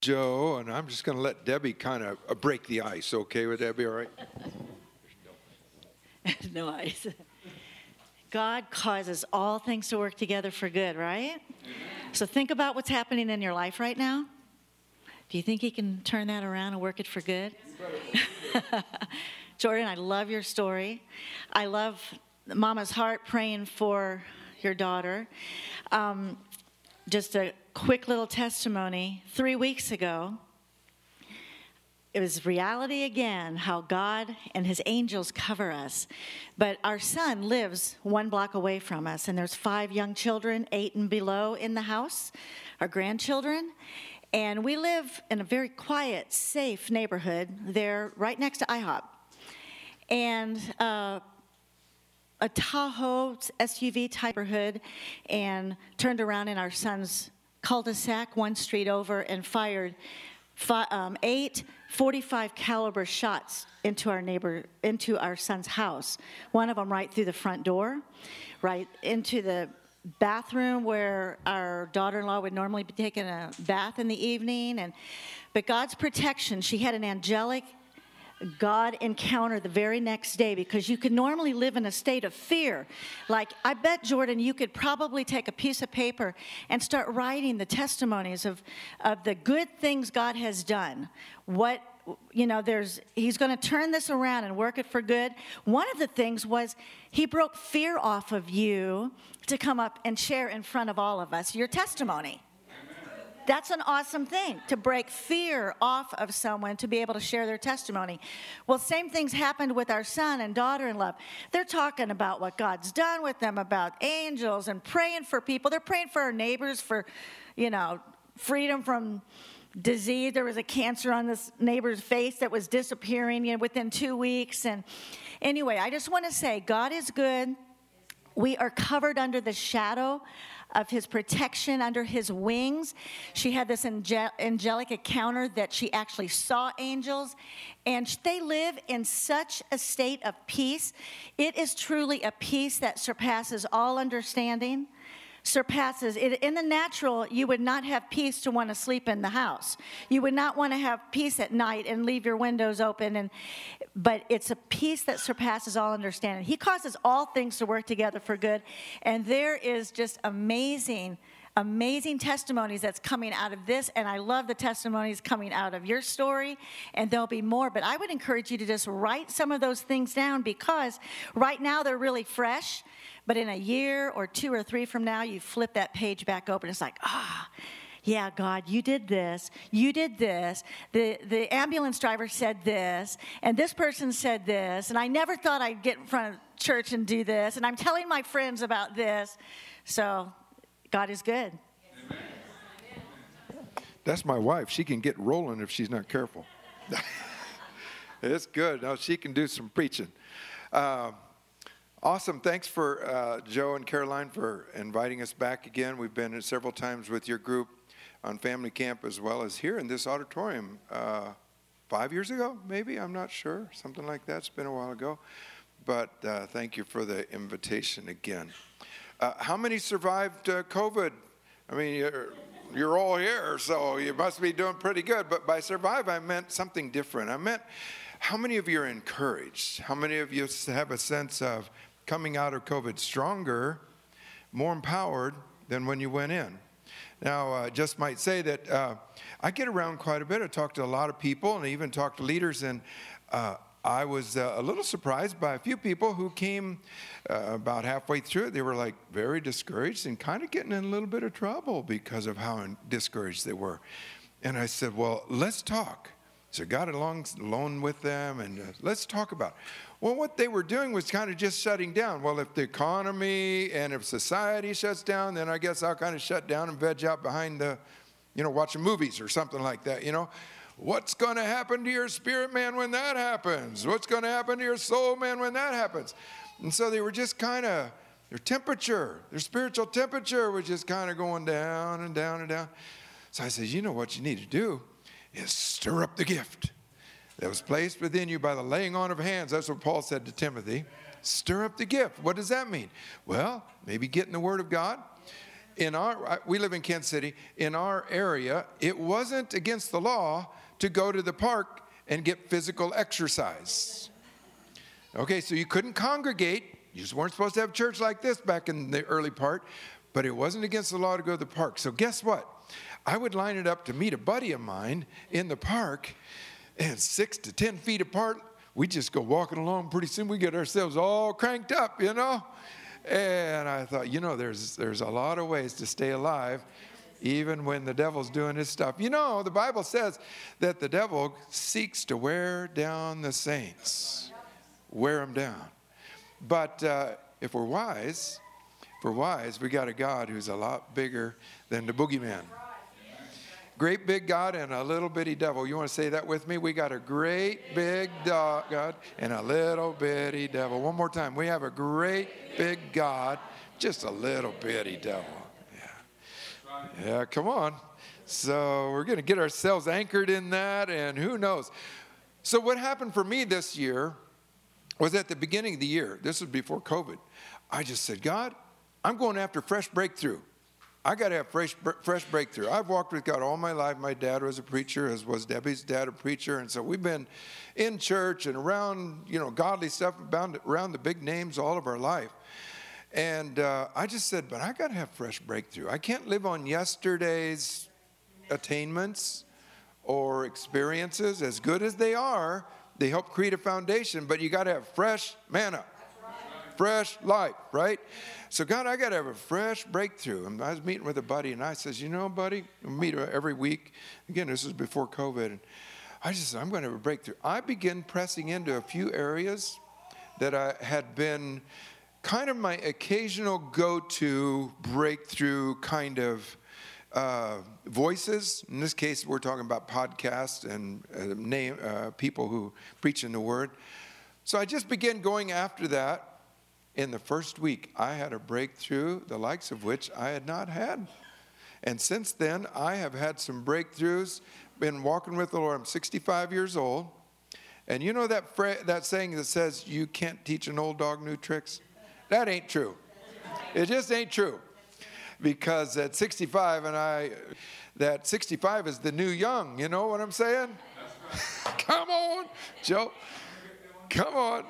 Joe, and I'm just going to let Debbie kind of break the ice. Okay, would that be all right? No ice. God causes all things to work together for good, right? So think about what's happening in your life right now. Do you think he can turn that around and work it for good? Jordan, I love your story. I love Mama's heart praying for your daughter. Just a quick little testimony. 3 weeks ago, it was reality again, how God and his angels cover us. But our son lives 1 block away from us, and there's 5 young children, 8 and below, in the house, our grandchildren. And we live in a very quiet, safe neighborhood there right next to IHOP. And a Tahoe SUV type neighborhood, and turned around in our son's cul-de-sac 1 street over and fired 8 .45 caliber shots into our son's house. One of them right through the front door, right into the bathroom where our daughter-in-law would normally be taking a bath in the evening. But God's protection, she had an angelic God encounter the very next day, because you could normally live in a state of fear. Like, I bet, Jordan, you could probably take a piece of paper and start writing the testimonies of the good things God has done. He's going to turn this around and work it for good. One of the things was he broke fear off of you to come up and share in front of all of us your testimony. That's an awesome thing, to break fear off of someone to be able to share their testimony. Well, same things happened with our son and daughter-in-law. They're talking about what God's done with them, about angels, and praying for people. They're praying for our neighbors for, freedom from disease. There was a cancer on this neighbor's face that was disappearing, within 2 weeks. And anyway, I just want to say, God is good. We are covered under the shadow of his protection, under his wings. She had this angelic encounter that she actually saw angels, and they live in such a state of peace. It is truly a peace that surpasses all understanding. Surpasses it. In the natural, you would not have peace to want to sleep in the house. You would not want to have peace at night and leave your windows open. But it's a peace that surpasses all understanding. He causes all things to work together for good. And there is just amazing testimonies that's coming out of this. And I love the testimonies coming out of your story. And there'll be more. But I would encourage you to just write some of those things down, because right now they're really fresh. But in a year or 2 or 3 from now, you flip that page back open. It's like, yeah, God, you did this. You did this. The ambulance driver said this. And this person said this. And I never thought I'd get in front of church and do this. And I'm telling my friends about this. So God is good. Amen. That's my wife. She can get rolling if she's not careful. It's good. Now she can do some preaching. Awesome. Thanks for Joe and Caroline for inviting us back again. We've been several times with your group on family camp, as well as here in this auditorium 5 years ago, maybe. I'm not sure. Something like that. It's been a while ago. But thank you for the invitation again. How many survived COVID? I mean, you're all here, so you must be doing pretty good. But by survive, I meant something different. I meant, how many of you are encouraged? How many of you have a sense of coming out of COVID stronger, more empowered than when you went in? Now, I just might say that I get around quite a bit. I talk to a lot of people, and I even talk to leaders, and I was a little surprised by a few people who came about halfway through it. They were like very discouraged and kind of getting in a little bit of trouble because of how discouraged they were. And I said, well, let's talk. So I got along with them, and let's talk about it. Well, what they were doing was kind of just shutting down. Well, if the economy and if society shuts down, then I guess I'll kind of shut down and veg out behind the, watching movies or something like that, What's going to happen to your spirit, man, when that happens? What's going to happen to your soul, man, when that happens? And so they were just kind of, their spiritual temperature was just kind of going down and down and down. So I said, what you need to do is stir up the gift that was placed within you by the laying on of hands. That's what Paul said to Timothy. Stir up the gift. What does that mean? Well, maybe get in the Word of God. we live in Kansas City. In our area, it wasn't against the law to go to the park and get physical exercise. Okay, so you couldn't congregate. You just weren't supposed to have church like this back in the early part, but it wasn't against the law to go to the park. So guess what? I would line it up to meet a buddy of mine in the park, and 6 to 10 feet apart, we just go walking along. Pretty soon we get ourselves all cranked up, you know? And I thought, you know, there's a lot of ways to stay alive, even when the devil's doing his stuff. You know, the Bible says that the devil seeks to wear down the saints, wear them down. But if we're wise, we got a God who's a lot bigger than the boogeyman. Great big God and a little bitty devil. You want to say that with me? We got a great big God and a little bitty devil. One more time. We have a great big God, just a little bitty devil. Yeah, come on. So we're going to get ourselves anchored in that, and who knows. So what happened for me this year was at the beginning of the year. This was before COVID. I just said, God, I'm going after fresh breakthrough. I got to have fresh breakthrough. I've walked with God all my life. My dad was a preacher, as was Debbie's dad a preacher. And so we've been in church and around, you know, godly stuff, around the big names all of our life. And I just said, but I got to have fresh breakthrough. I can't live on yesterday's attainments or experiences. As good as they are, they help create a foundation, but you got to have fresh manna. Fresh life, right? So God, I got to have a fresh breakthrough. And I was meeting with a buddy, and I says, you know, buddy, we meet every week. Again, this was before COVID. And I just said, I'm going to have a breakthrough. I began pressing into a few areas that I had been kind of my occasional go-to breakthrough kind of voices. In this case, we're talking about podcasts and people who preach in the Word. So I just began going after that. In the first week, I had a breakthrough, the likes of which I had not had. And since then, I have had some breakthroughs, been walking with the Lord. I'm 65 years old. And you know that saying that says, you can't teach an old dog new tricks? That ain't true. It just ain't true. Because at 65, that 65 is the new young. You know what I'm saying? Come on, Joe. Come on.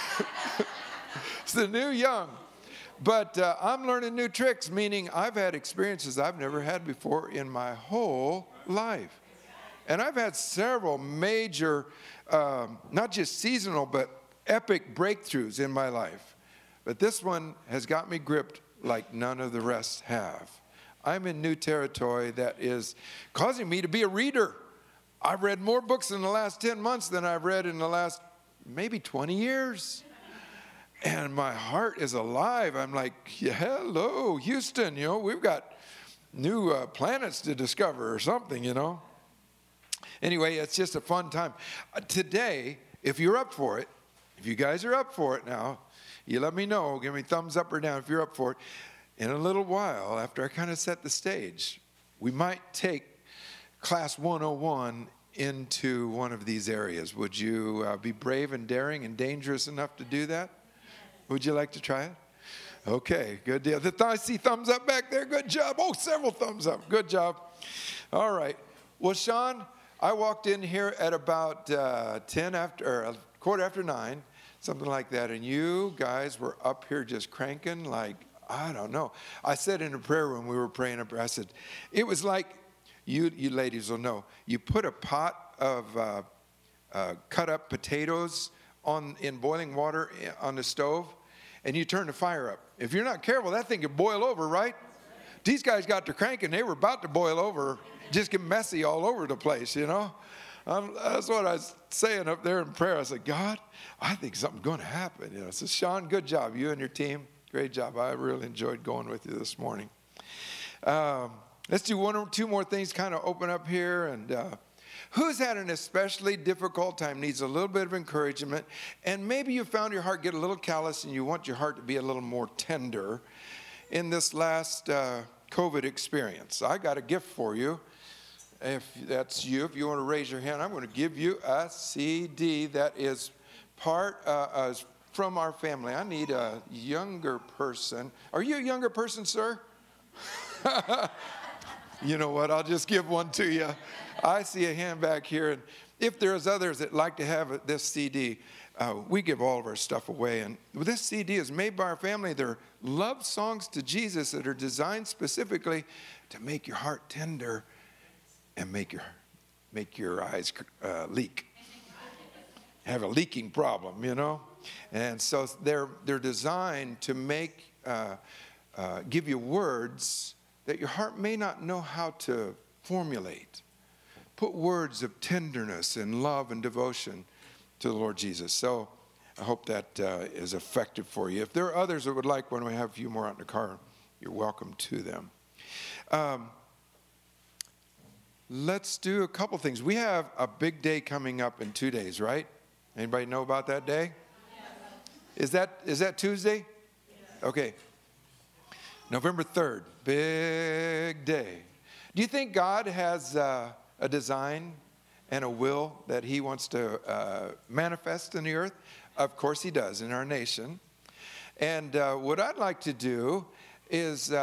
It's the new young. But I'm learning new tricks, meaning I've had experiences I've never had before in my whole life. And I've had several major, not just seasonal, but epic breakthroughs in my life. But this one has got me gripped like none of the rest have. I'm in new territory that is causing me to be a reader. I've read more books in the last 10 months than I've read in the last maybe 20 years. And my heart is alive. I'm like, yeah, hello, Houston, you know, we've got new planets to discover or something, you know. Anyway, it's just a fun time. Today, if you're up for it, if you guys are up for it now, you let me know. Give me thumbs up or down if you're up for it. In a little while, after I kind of set the stage, we might take Class 101 into one of these areas. Would you be brave and daring and dangerous enough to do that? Would you like to try it? Okay, good deal. I see thumbs up back there. Good job. Oh, several thumbs up. Good job. All right. Well, Sean, I walked in here at about 9:15, something like that, and you guys were up here just cranking like, I don't know. I said in the prayer room, we were praying up there, I said, it was like, you ladies will know, you put a pot of cut up potatoes in boiling water on the stove, and you turn the fire up. If you're not careful, that thing could boil over, right? These guys got to cranking. They were about to boil over, just get messy all over the place, you know? That's what I was saying up there in prayer. I said, God, I think something's going to happen. You know, I said, Sean, good job. You and your team, great job. I really enjoyed going with you this morning. Let's do one or two more things, kind of open up here. And who's had an especially difficult time, needs a little bit of encouragement, and maybe you found your heart get a little callous and you want your heart to be a little more tender in this last COVID experience. I got a gift for you. If that's you, if you want to raise your hand, I'm going to give you a CD that is from our family. I need a younger person. Are you a younger person, sir? You know what? I'll just give one to you. I see a hand back here. And if there's others that like to have this CD, we give all of our stuff away. And this CD is made by our family. They're love songs to Jesus that are designed specifically to make your heart tender and make your eyes leak. Have a leaking problem, you know? And so they're designed to give you words that your heart may not know how to formulate. Put words of tenderness and love and devotion to the Lord Jesus. So I hope that is effective for you. If there are others that would like one, we have a few more out in the car. You're welcome to them. Let's do a couple things. We have a big day coming up in 2 days, right? Anybody know about that day? Is that Tuesday? Okay. November 3rd, big day. Do you think God has a design and a will that he wants to manifest in the earth? Of course he does, in our nation. And what I'd like to do is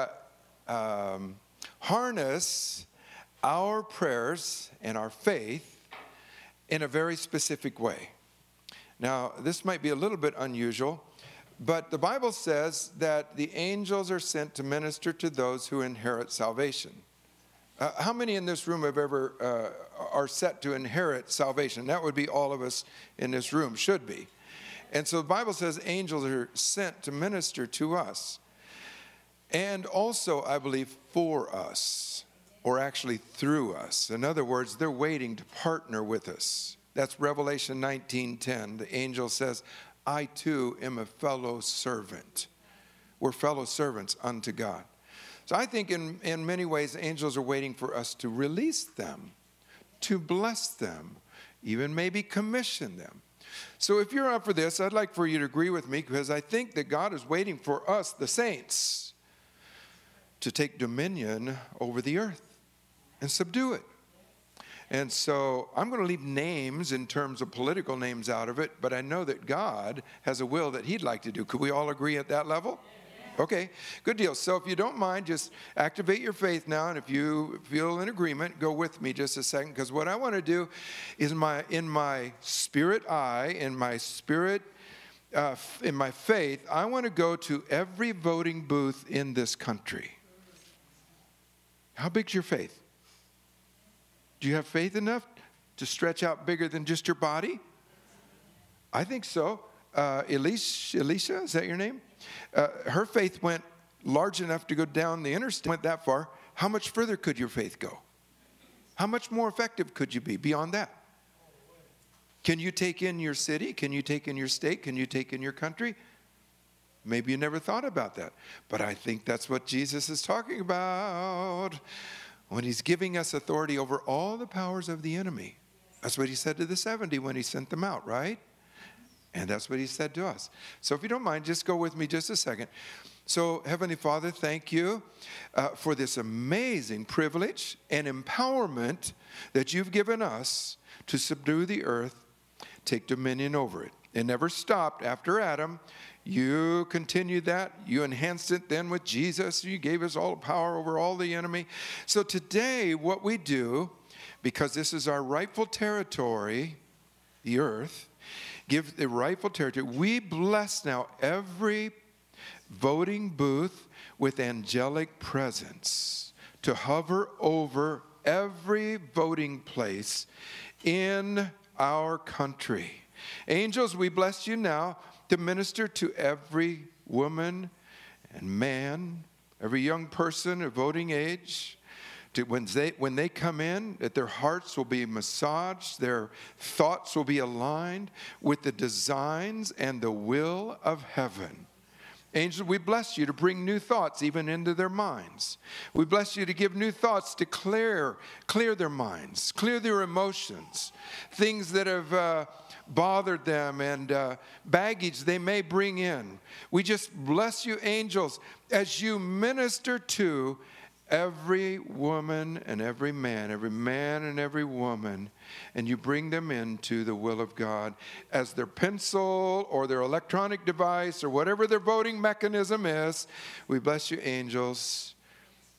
harness our prayers and our faith in a very specific way. Now, this might be a little bit unusual, but the Bible says that the angels are sent to minister to those who inherit salvation. How many in this room have ever are set to inherit salvation? That would be all of us in this room, should be. And so the Bible says angels are sent to minister to us. And also, I believe, for us, or actually through us. In other words, they're waiting to partner with us. That's Revelation 19:10. The angel says, I too am a fellow servant. We're fellow servants unto God. So I think in many ways, angels are waiting for us to release them, to bless them, even maybe commission them. So if you're up for this, I'd like for you to agree with me, because I think that God is waiting for us, the saints, to take dominion over the earth and subdue it. And so I'm going to leave names in terms of political names out of it, but I know that God has a will that he'd like to do. Could we all agree at that level? Okay, good deal. So if you don't mind, just activate your faith now, and if you feel in agreement, go with me just a second, because what I want to do is in my spirit eye, in my spirit, in my faith, I want to go to every voting booth in this country. How big's your faith? Do you have faith enough to stretch out bigger than just your body? I think so. Elisha, is that your name? Her faith went large enough to go down the interstate, went that far. How much further could your faith go? How much more effective could you be beyond that? Can you take in your city? Can you take in your state? Can you take in your country? Maybe you never thought about that. But I think that's what Jesus is talking about when he's giving us authority over all the powers of the enemy. That's what he said to the 70 when he sent them out, right? And that's what he said to us. So if you don't mind, just go with me just a second. So Heavenly Father, thank you for this amazing privilege and empowerment that you've given us to subdue the earth, take dominion over it. It never stopped after Adam. You continued that. You enhanced it then with Jesus. You gave us all power over all the enemy. So today, what we do, because this is our rightful territory, the earth, give the rightful territory. We bless now every voting booth with angelic presence to hover over every voting place in our country. Angels, we bless you now to minister to every woman and man, every young person of voting age, to when they come in, that their hearts will be massaged, their thoughts will be aligned with the designs and the will of heaven. Angels, we bless you to bring new thoughts even into their minds. We bless you to give new thoughts to clear their minds, clear their emotions, things that have bothered them and baggage they may bring in. We just bless you, angels, as you minister to every woman and every man and every woman, and you bring them into the will of God as their pencil or their electronic device or whatever their voting mechanism is. We bless you, angels,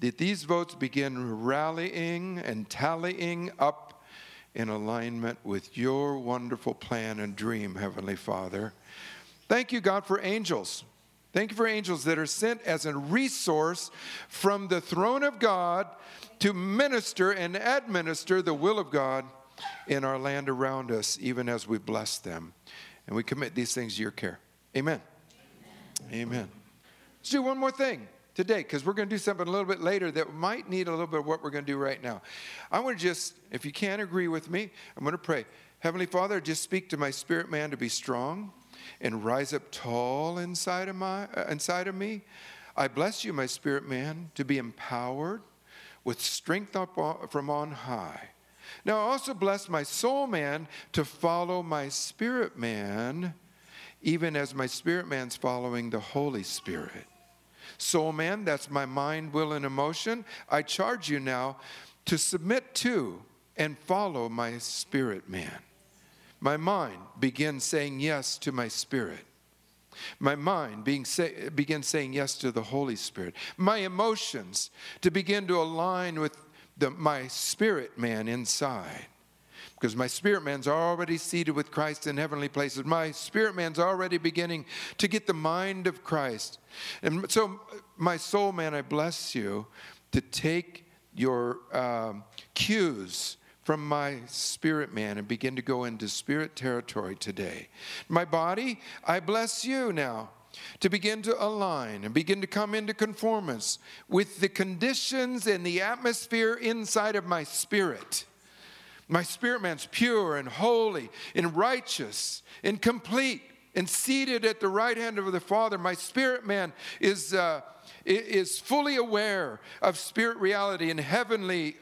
that these votes begin rallying and tallying up in alignment with your wonderful plan and dream, Heavenly Father. Thank you, God, for angels. Thank you for angels that are sent as a resource from the throne of God to minister and administer the will of God in our land around us, even as we bless them. And we commit these things to your care. Amen. Amen. Let's do one more thing today, because we're going to do something a little bit later that might need a little bit of what we're going to do right now. I want to just, if you can't agree with me, I'm going to pray. Heavenly Father, just speak to my spirit man to be strong and rise up tall inside of me. I bless you, my spirit man, to be empowered with strength from on high. Now I also bless my soul man to follow my spirit man, even as my spirit man's following the Holy Spirit. Soul man, that's my mind, will, and emotion. I charge you now to submit to and follow my spirit man. My mind begins saying yes to my spirit. My mind begins saying yes to the Holy Spirit. My emotions to begin to align with my spirit man inside. Because my spirit man's already seated with Christ in heavenly places. My spirit man's already beginning to get the mind of Christ. And so, my soul man, I bless you to take your cues from my spirit man and begin to go into spirit territory today. My body, I bless you now to begin to align and begin to come into conformance with the conditions and the atmosphere inside of my spirit. My spirit man's pure and holy and righteous and complete and seated at the right hand of the Father. My spirit man is fully aware of spirit reality and heavenly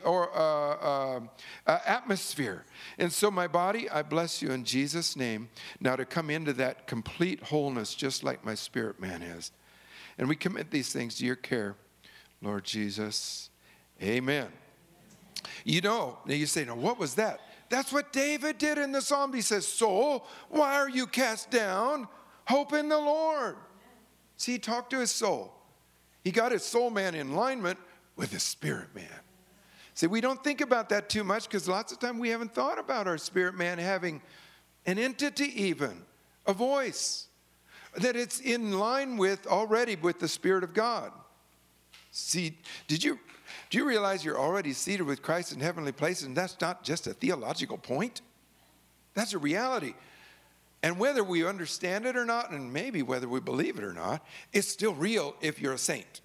atmosphere. And so my body, I bless you in Jesus' name, now to come into that complete wholeness just like my spirit man is. And we commit these things to your care, Lord Jesus. Amen. You know, now you say, now what was that? That's what David did in the Psalm. He says, soul, why are you cast down? Hope in the Lord. See, he talked to his soul. He got his soul man in alignment with his spirit man. See, we don't think about that too much because lots of time we haven't thought about our spirit man having an entity even, a voice, that it's in line with already with the Spirit of God. See, do you realize you're already seated with Christ in heavenly places, and that's not just a theological point? That's a reality. And whether we understand it or not, and maybe whether we believe it or not, it's still real if you're a saint.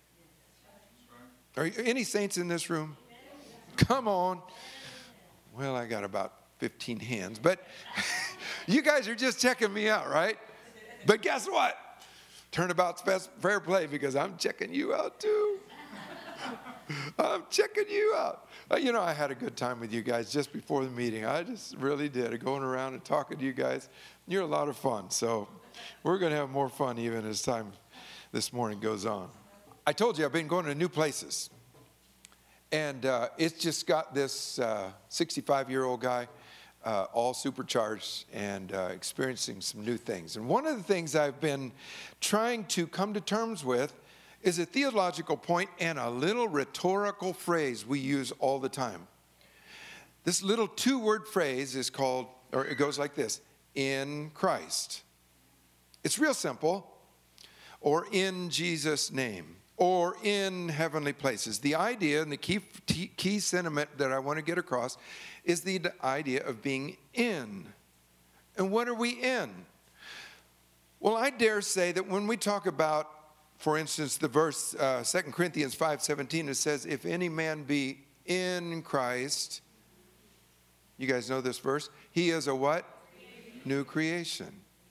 Are any saints in this room? Come on. Well, I got about 15 hands, but you guys are just checking me out, right? But guess what? Turnabout's fair play because I'm checking you out too. I'm checking you out. You know, I had a good time with you guys just before the meeting. I just really did. Going around and talking to you guys. You're a lot of fun. So we're going to have more fun even as time this morning goes on. I told you I've been going to new places. And it's just got this 65-year-old guy all supercharged and experiencing some new things. And one of the things I've been trying to come to terms with is a theological point and a little rhetorical phrase we use all the time. This little two-word phrase is called, or it goes like this, in Christ. It's real simple, or in Jesus' name, or in heavenly places. The idea and the key sentiment that I want to get across is the idea of being in. And what are we in? Well, I dare say that when we talk about, for instance, the verse 2 Corinthians 5:17, it says, if any man be in Christ, you guys know this verse, he is a what? New creation.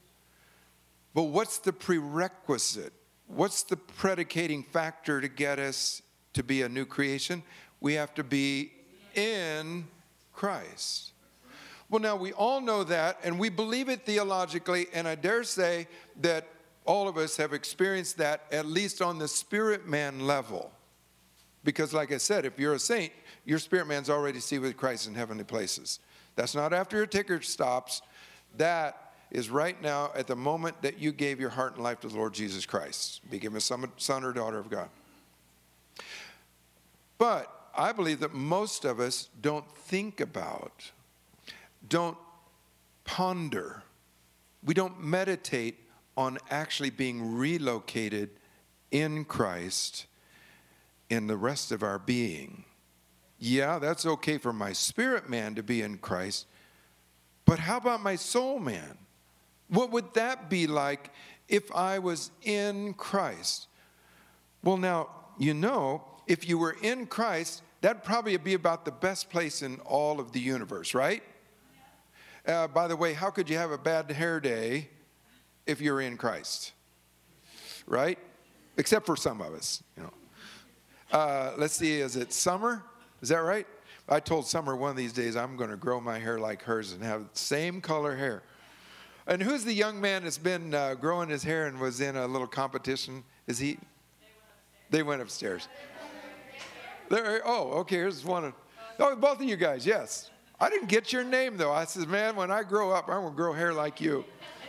But what's the prerequisite? What's the predicating factor to get us to be a new creation? We have to be in Christ. Well, now we all know that, and we believe it theologically, and I dare say that all of us have experienced that at least on the spirit man level. Because like I said, if you're a saint, your spirit man's already seated with Christ in heavenly places. That's not after your ticker stops. That is right now at the moment that you gave your heart and life to the Lord Jesus Christ. Became a son or daughter of God. But I believe that most of us don't think about, don't ponder, we don't meditate on actually being relocated in Christ in the rest of our being. Yeah, that's okay for my spirit man to be in Christ, but how about my soul man? What would that be like if I was in Christ? Well, now, you know, if you were in Christ, that'd probably be about the best place in all of the universe, right? By the way, how could you have a bad hair day if you're in Christ? Right? Except for some of us, you know. Let's see, is it Summer? Is that right? I told Summer one of these days I'm going to grow my hair like hers and have the same color hair. And who's the young man that's been growing his hair and was in a little competition? Is he? They went upstairs. Oh, okay, here's one of, oh, both of you guys, yes. I didn't get your name, though. I said, man, when I grow up, I'm going to grow hair like you.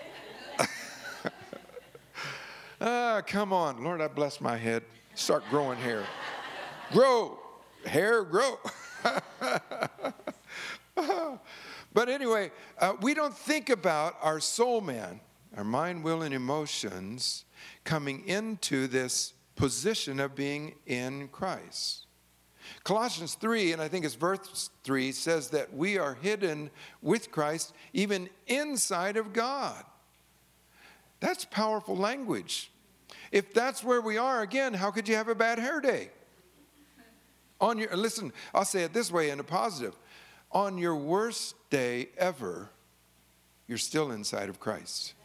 Come on. Lord, I bless my head. Start growing hair. Grow. Hair, grow. But anyway, we don't think about our soul man, our mind, will, and emotions coming into this position of being in Christ. Colossians 3, and I think it's verse 3, says that we are hidden with Christ even inside of God. That's powerful language. If that's where we are, again, how could you have a bad hair day? Listen, I'll say it this way in a positive. On your worst day ever, you're still inside of Christ.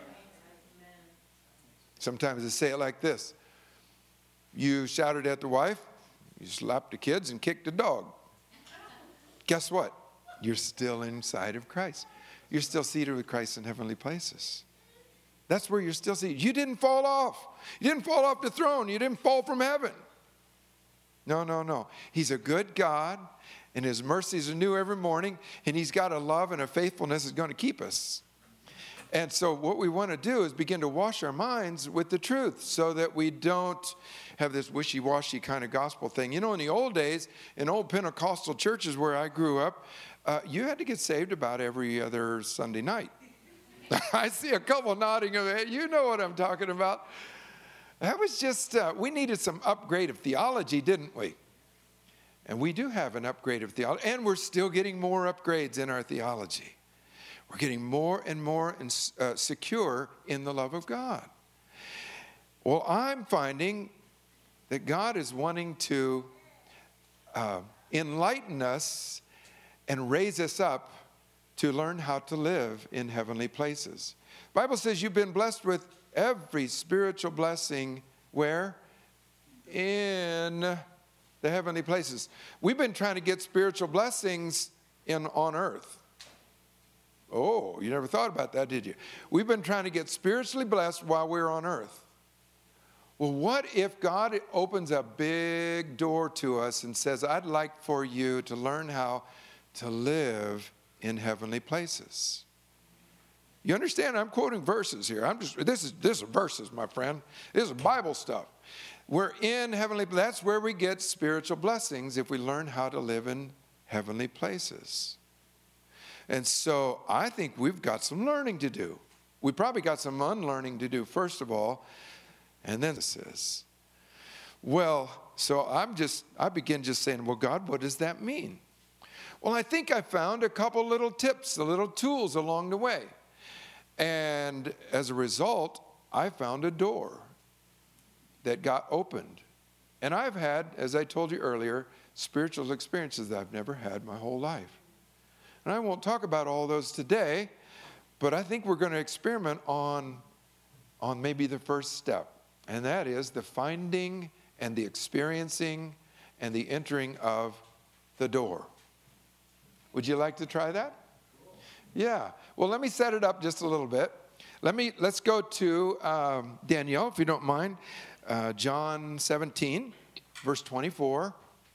Sometimes they say it like this. You shouted at the wife, you slapped the kids and kicked the dog. Guess what? You're still inside of Christ. You're still seated with Christ in heavenly places. That's where you're still seated. You didn't fall off. You didn't fall off the throne. You didn't fall from heaven. No, no, no. He's a good God, and his mercies are new every morning, and he's got a love and a faithfulness that's going to keep us. And so what we want to do is begin to wash our minds with the truth so that we don't have this wishy-washy kind of gospel thing. You know, in the old days, in old Pentecostal churches where I grew up, you had to get saved about every other Sunday night. I see a couple nodding. You know what I'm talking about. That was just, we needed some upgrade of theology, didn't we? And we do have an upgrade of theology, and we're still getting more upgrades in our theology. We're getting more and more secure in the love of God. Well, I'm finding that God is wanting to enlighten us and raise us up to learn how to live in heavenly places. The Bible says you've been blessed with every spiritual blessing, where? In the heavenly places. We've been trying to get spiritual blessings on earth. Oh, you never thought about that, did you? We've been trying to get spiritually blessed while we're on earth. Well, what if God opens a big door to us and says, I'd like for you to learn how to live in heavenly places? You understand? I'm quoting verses here. This is verses, my friend. This is Bible stuff. We're in heavenly, that's where we get spiritual blessings if we learn how to live in heavenly places. And so I think we've got some learning to do. We probably got some unlearning to do, first of all. And then it says, well, so I begin just saying, well, God, what does that mean? Well, I think I found a couple little tips, a little tools along the way. And as a result, I found a door that got opened. And I've had, as I told you earlier, spiritual experiences that I've never had my whole life. And I won't talk about all those today, but I think we're going to experiment on maybe the first step. And that is the finding and the experiencing and the entering of the door. Would you like to try that? Yeah. Well, let me set it up just a little bit. Let's go to Danielle, if you don't mind. John 17, verse 24.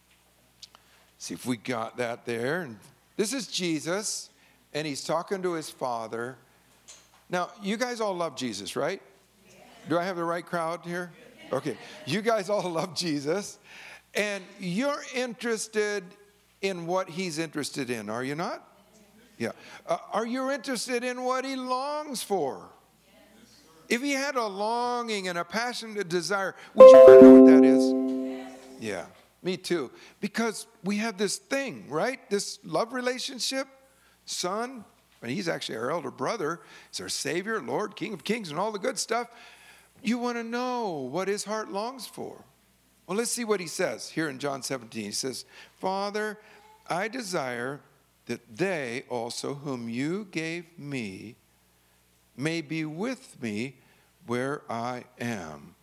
See if we got that there. And this is Jesus, and he's talking to his Father. Now, you guys all love Jesus, right? Do I have the right crowd here? Okay. You guys all love Jesus. And you're interested in what he's interested in, are you not? Yeah. Are you interested in what he longs for? If he had a longing and a passionate desire, would you want to know what that is? Yeah, me too. Because we have this thing, right? This love relationship, son, and he's actually our elder brother. He's our Savior, Lord, King of Kings, and all the good stuff. You want to know what his heart longs for. Well, let's see what he says here in John 17. He says, Father, I desire that they also whom you gave me may be with me where I am.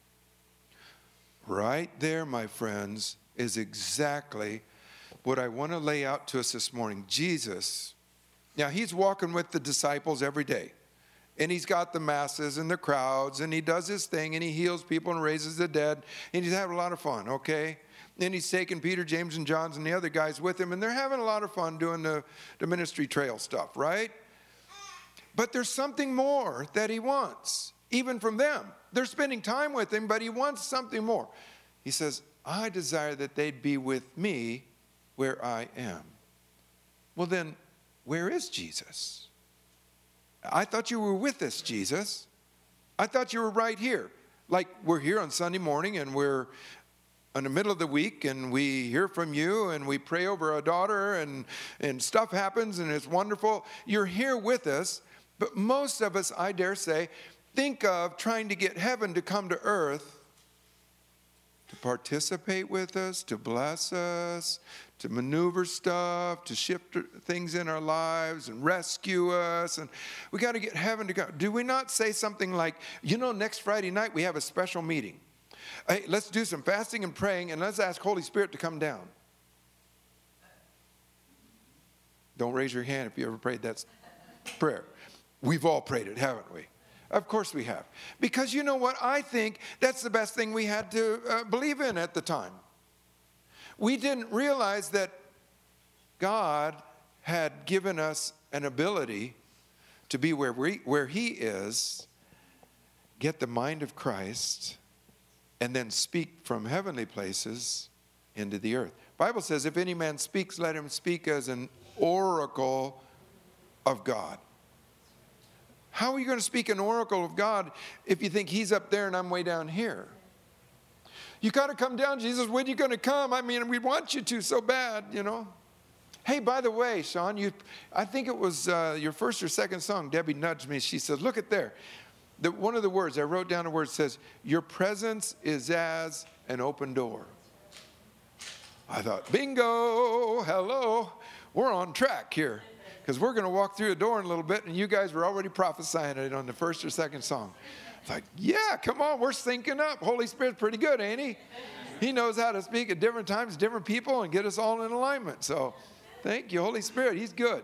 Right there, my friends, is exactly what I want to lay out to us this morning. Jesus, now he's walking with the disciples every day. And he's got the masses and the crowds, and he does his thing, and he heals people and raises the dead, and he's having a lot of fun, okay? Then he's taking Peter, James, and John and the other guys with him, and they're having a lot of fun doing the ministry trail stuff, right? But there's something more that he wants, even from them. They're spending time with him, but he wants something more. He says, I desire that they'd be with me where I am. Well then, where is Jesus? I thought you were with us, Jesus. I thought you were right here. Like we're here on Sunday morning and we're in the middle of the week and we hear from you and we pray over a daughter and stuff happens and it's wonderful. You're here with us, but most of us, I dare say, think of trying to get heaven to come to earth to participate with us, to bless us, to maneuver stuff, to shift things in our lives and rescue us. And we got to get heaven to come. Do we not say something like, you know, next Friday night we have a special meeting. Hey, let's do some fasting and praying and let's ask Holy Spirit to come down. Don't raise your hand if you ever prayed that prayer. We've all prayed it, haven't we? Of course we have. Because you know what? I think that's the best thing we had to believe in at the time. We didn't realize that God had given us an ability to be where he is, get the mind of Christ, and then speak from heavenly places into the earth. The Bible says, if any man speaks, let him speak as an oracle of God. How are you going to speak an oracle of God if you think he's up there and I'm way down here? You got to come down, Jesus. When are you going to come? I mean, we want you to so bad, you know. Hey, by the way, Sean, I think it was your first or second song. Debbie nudged me. She said, look at there. One of the words, I wrote down a word, says, your presence is as an open door. I thought, bingo, hello, we're on track here. Because we're going to walk through a door in a little bit, and you guys were already prophesying it on the first or second song. It's like, yeah, come on, we're syncing up. Holy Spirit's pretty good, ain't he? He knows how to speak at different times, different people, and get us all in alignment. So thank you, Holy Spirit. He's good.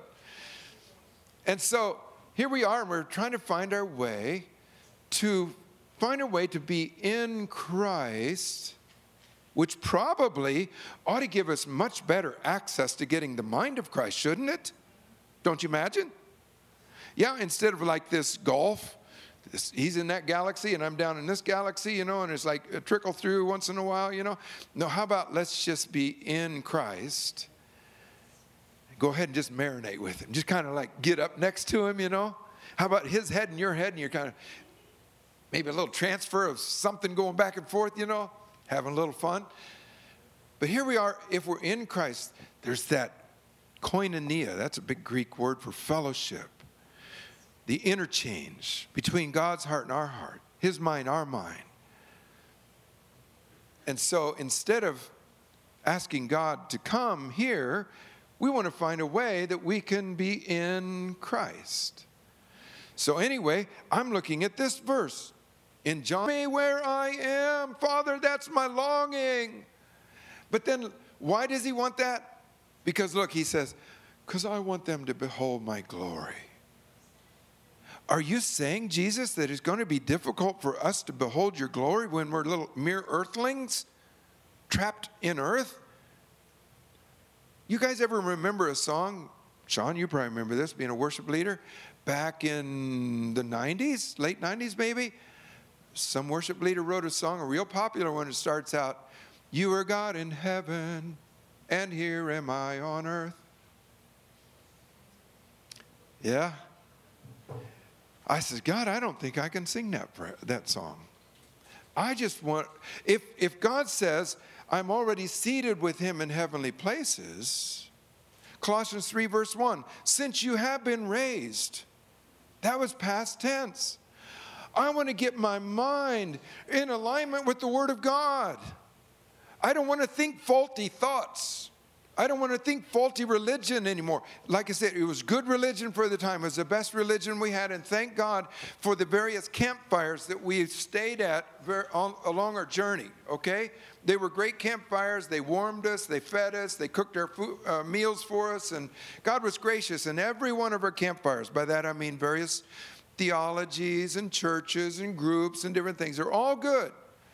And so here we are, and we're trying to find a way to be in Christ, which probably ought to give us much better access to getting the mind of Christ, shouldn't it? Don't you imagine? Yeah, instead of like this golf, he's in that galaxy and I'm down in this galaxy, you know, and it's like a trickle through once in a while, you know. No, how about let's just be in Christ. Go ahead and just marinate with him. Just kind of like get up next to him, you know. How about his head and your head and you're kind of maybe a little transfer of something going back and forth, you know, having a little fun. But here we are, if we're in Christ, there's that koinonia, that's a big Greek word for fellowship. The interchange between God's heart and our heart, his mind, our mind. And so instead of asking God to come here, we want to find a way that we can be in Christ. So anyway, I'm looking at this verse in John, where I am, Father, that's my longing. But then why does he want that? Because look, he says, because I want them to behold my glory. Are you saying, Jesus, that it's going to be difficult for us to behold your glory when we're little mere earthlings trapped in earth? You guys ever remember a song? Sean, you probably remember this, being a worship leader. Back in the 90s, late 90s maybe, some worship leader wrote a song, a real popular one. It starts out, You are God in heaven, and here am I on earth. Yeah. I said, God, I don't think I can sing that song. I just want, if God says, I'm already seated with him in heavenly places, Colossians 3 verse 1, since you have been raised, that was past tense. I want to get my mind in alignment with the Word of God. I don't want to think faulty thoughts. I don't want to think faulty religion anymore. Like I said, it was good religion for the time. It was the best religion we had. And thank God for the various campfires that we stayed at along our journey, okay? They were great campfires. They warmed us. They fed us. They cooked our meals for us. And God was gracious in every one of our campfires. By that I mean various theologies and churches and groups and different things. They're all good.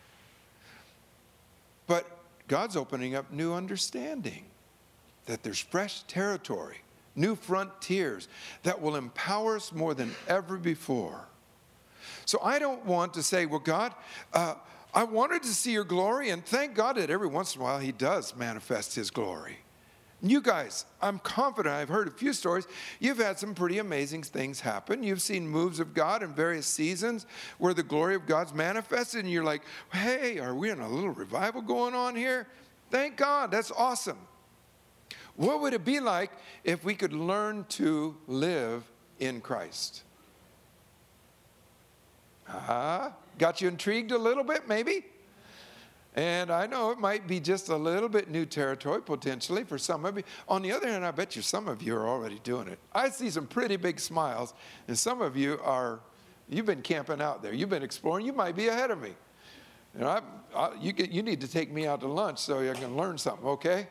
But God's opening up new understanding. That there's fresh territory, new frontiers that will empower us more than ever before. So I don't want to say, well, God, I wanted to see your glory, and thank God that every once in a while he does manifest his glory. You guys, I'm confident, I've heard a few stories, you've had some pretty amazing things happen. You've seen moves of God in various seasons where the glory of God's manifested, and you're like, hey, are we in a little revival going on here? Thank God, that's awesome. What would it be like if we could learn to live in Christ? Got you intrigued a little bit, maybe? And I know it might be just a little bit new territory, potentially, for some of you. On the other hand, I bet you some of you are already doing it. I see some pretty big smiles, and some of you you've been camping out there. You've been exploring. You might be ahead of me. You know, you need to take me out to lunch so I can learn something, okay?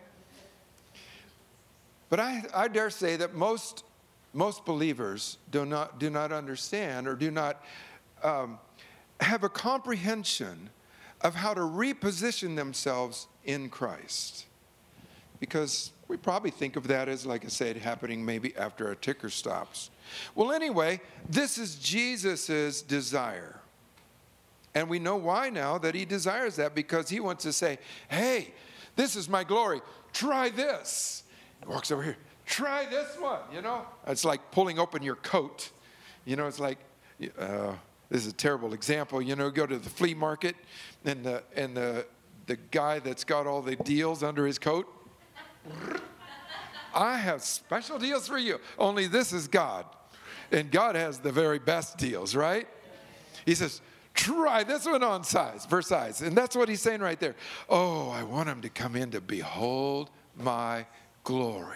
But I dare say that most believers do not understand or do not have a comprehension of how to reposition themselves in Christ. Because we probably think of that as, like I said, happening maybe after a ticker stops. Well, anyway, this is Jesus' desire. And we know why now that he desires that, because he wants to say, hey, this is my glory. Try this. He walks over here. Try this one, you know. It's like pulling open your coat. You know, it's like, this is a terrible example. You know, go to the flea market and the guy that's got all the deals under his coat. I have special deals for you. Only this is God. And God has the very best deals, right? He says, try this one on for size. And that's what he's saying right there. Oh, I want him to come in to behold my glory.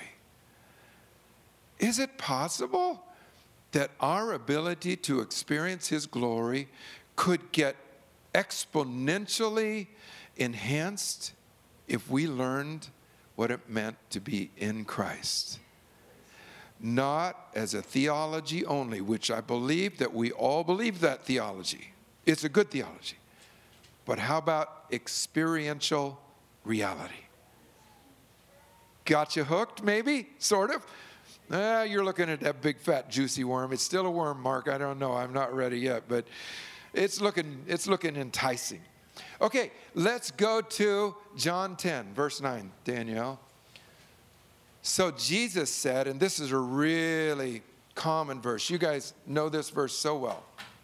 Is it possible that our ability to experience his glory could get exponentially enhanced if we learned what it meant to be in Christ? Not as a theology only, which I believe that we all believe that theology. It's a good theology. But how about experiential reality? Got you hooked, maybe? Sort of? You're looking at that big, fat, juicy worm. It's still a worm, Mark. I don't know. I'm not ready yet. But it's looking enticing. Okay, let's go to John 10, verse 9, Danielle. So Jesus said, and this is a really common verse. You guys know this verse so well.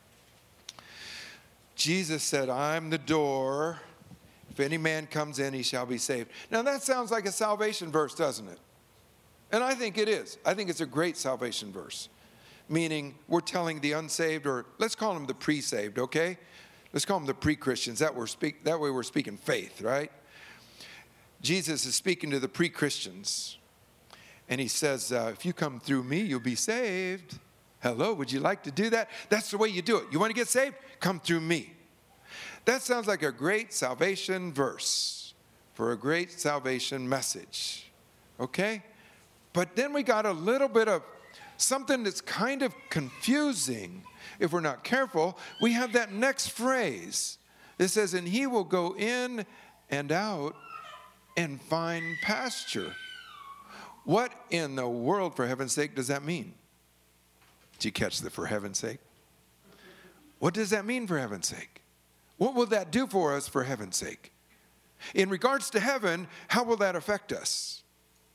Jesus said, I'm the door. If any man comes in, he shall be saved. Now that sounds like a salvation verse, doesn't it? And I think it is. I think it's a great salvation verse. Meaning we're telling the unsaved, or let's call them the pre-saved, okay? Let's call them the pre-Christians. That way we're speaking faith, right? Jesus is speaking to the pre-Christians. And he says, if you come through me, you'll be saved. Hello, would you like to do that? That's the way you do it. You want to get saved? Come through me. That sounds like a great salvation verse for a great salvation message. Okay? But then we got a little bit of something that's kind of confusing. If we're not careful, we have that next phrase. It says, and he will go in and out and find pasture. What in the world, for heaven's sake, does that mean? Did you catch the for heaven's sake? What does that mean, for heaven's sake? What will that do for us, for heaven's sake? In regards to heaven, how will that affect us?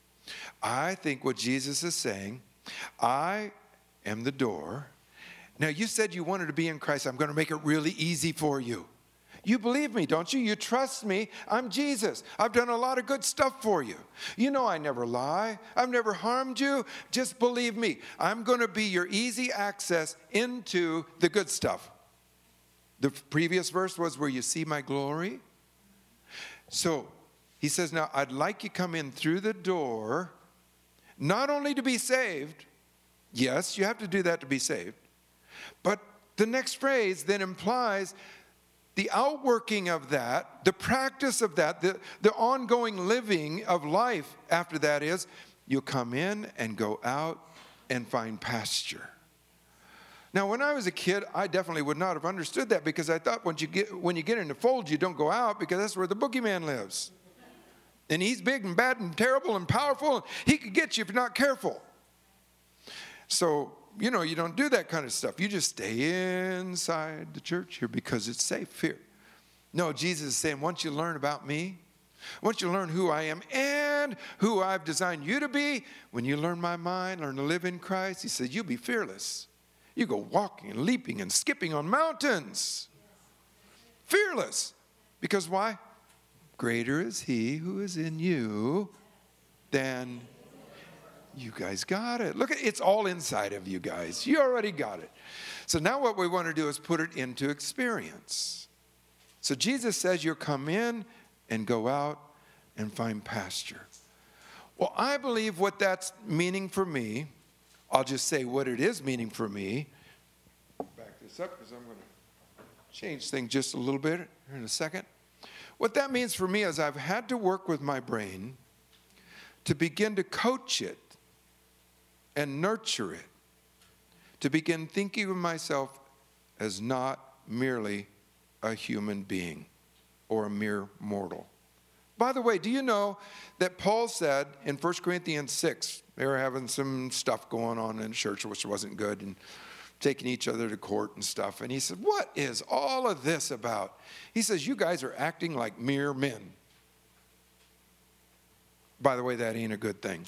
I think what Jesus is saying, I am the door. Now, you said you wanted to be in Christ. I'm going to make it really easy for you. You believe me, don't you? You trust me. I'm Jesus. I've done a lot of good stuff for you. You know I never lie. I've never harmed you. Just believe me. I'm going to be your easy access into the good stuff. The previous verse was where you see my glory. So he says, now I'd like you to come in through the door, not only to be saved. Yes, you have to do that to be saved. But the next phrase then implies the outworking of that, the practice of that, the ongoing living of life after that is you'll come in and go out and find pasture. Now, when I was a kid, I definitely would not have understood that because I thought when you get in the fold, you don't go out because that's where the boogeyman lives. And he's big and bad and terrible and powerful. And he could get you if you're not careful. So, you know, you don't do that kind of stuff. You just stay inside the church here because it's safe here. No, Jesus is saying, once you learn about me, once you learn who I am and who I've designed you to be, when you learn my mind, learn to live in Christ, he says, you'll be fearless. You go walking and leaping and skipping on mountains. Fearless. Because why? Greater is he who is in you than you guys got it. Look, it's all inside of you guys. You already got it. So now what we want to do is put it into experience. So Jesus says you'll come in and go out and find pasture. Well, I believe what that's meaning for me, I'll just say what it is meaning for me. Back this up because I'm going to change things just a little bit in a second. What that means for me is I've had to work with my brain to begin to coach it and nurture it, to begin thinking of myself as not merely a human being or a mere mortal. By the way, do you know that Paul said in 1 Corinthians 6, they were having some stuff going on in church which wasn't good and taking each other to court and stuff. And he said, what is all of this about? He says, you guys are acting like mere men. By the way, that ain't a good thing.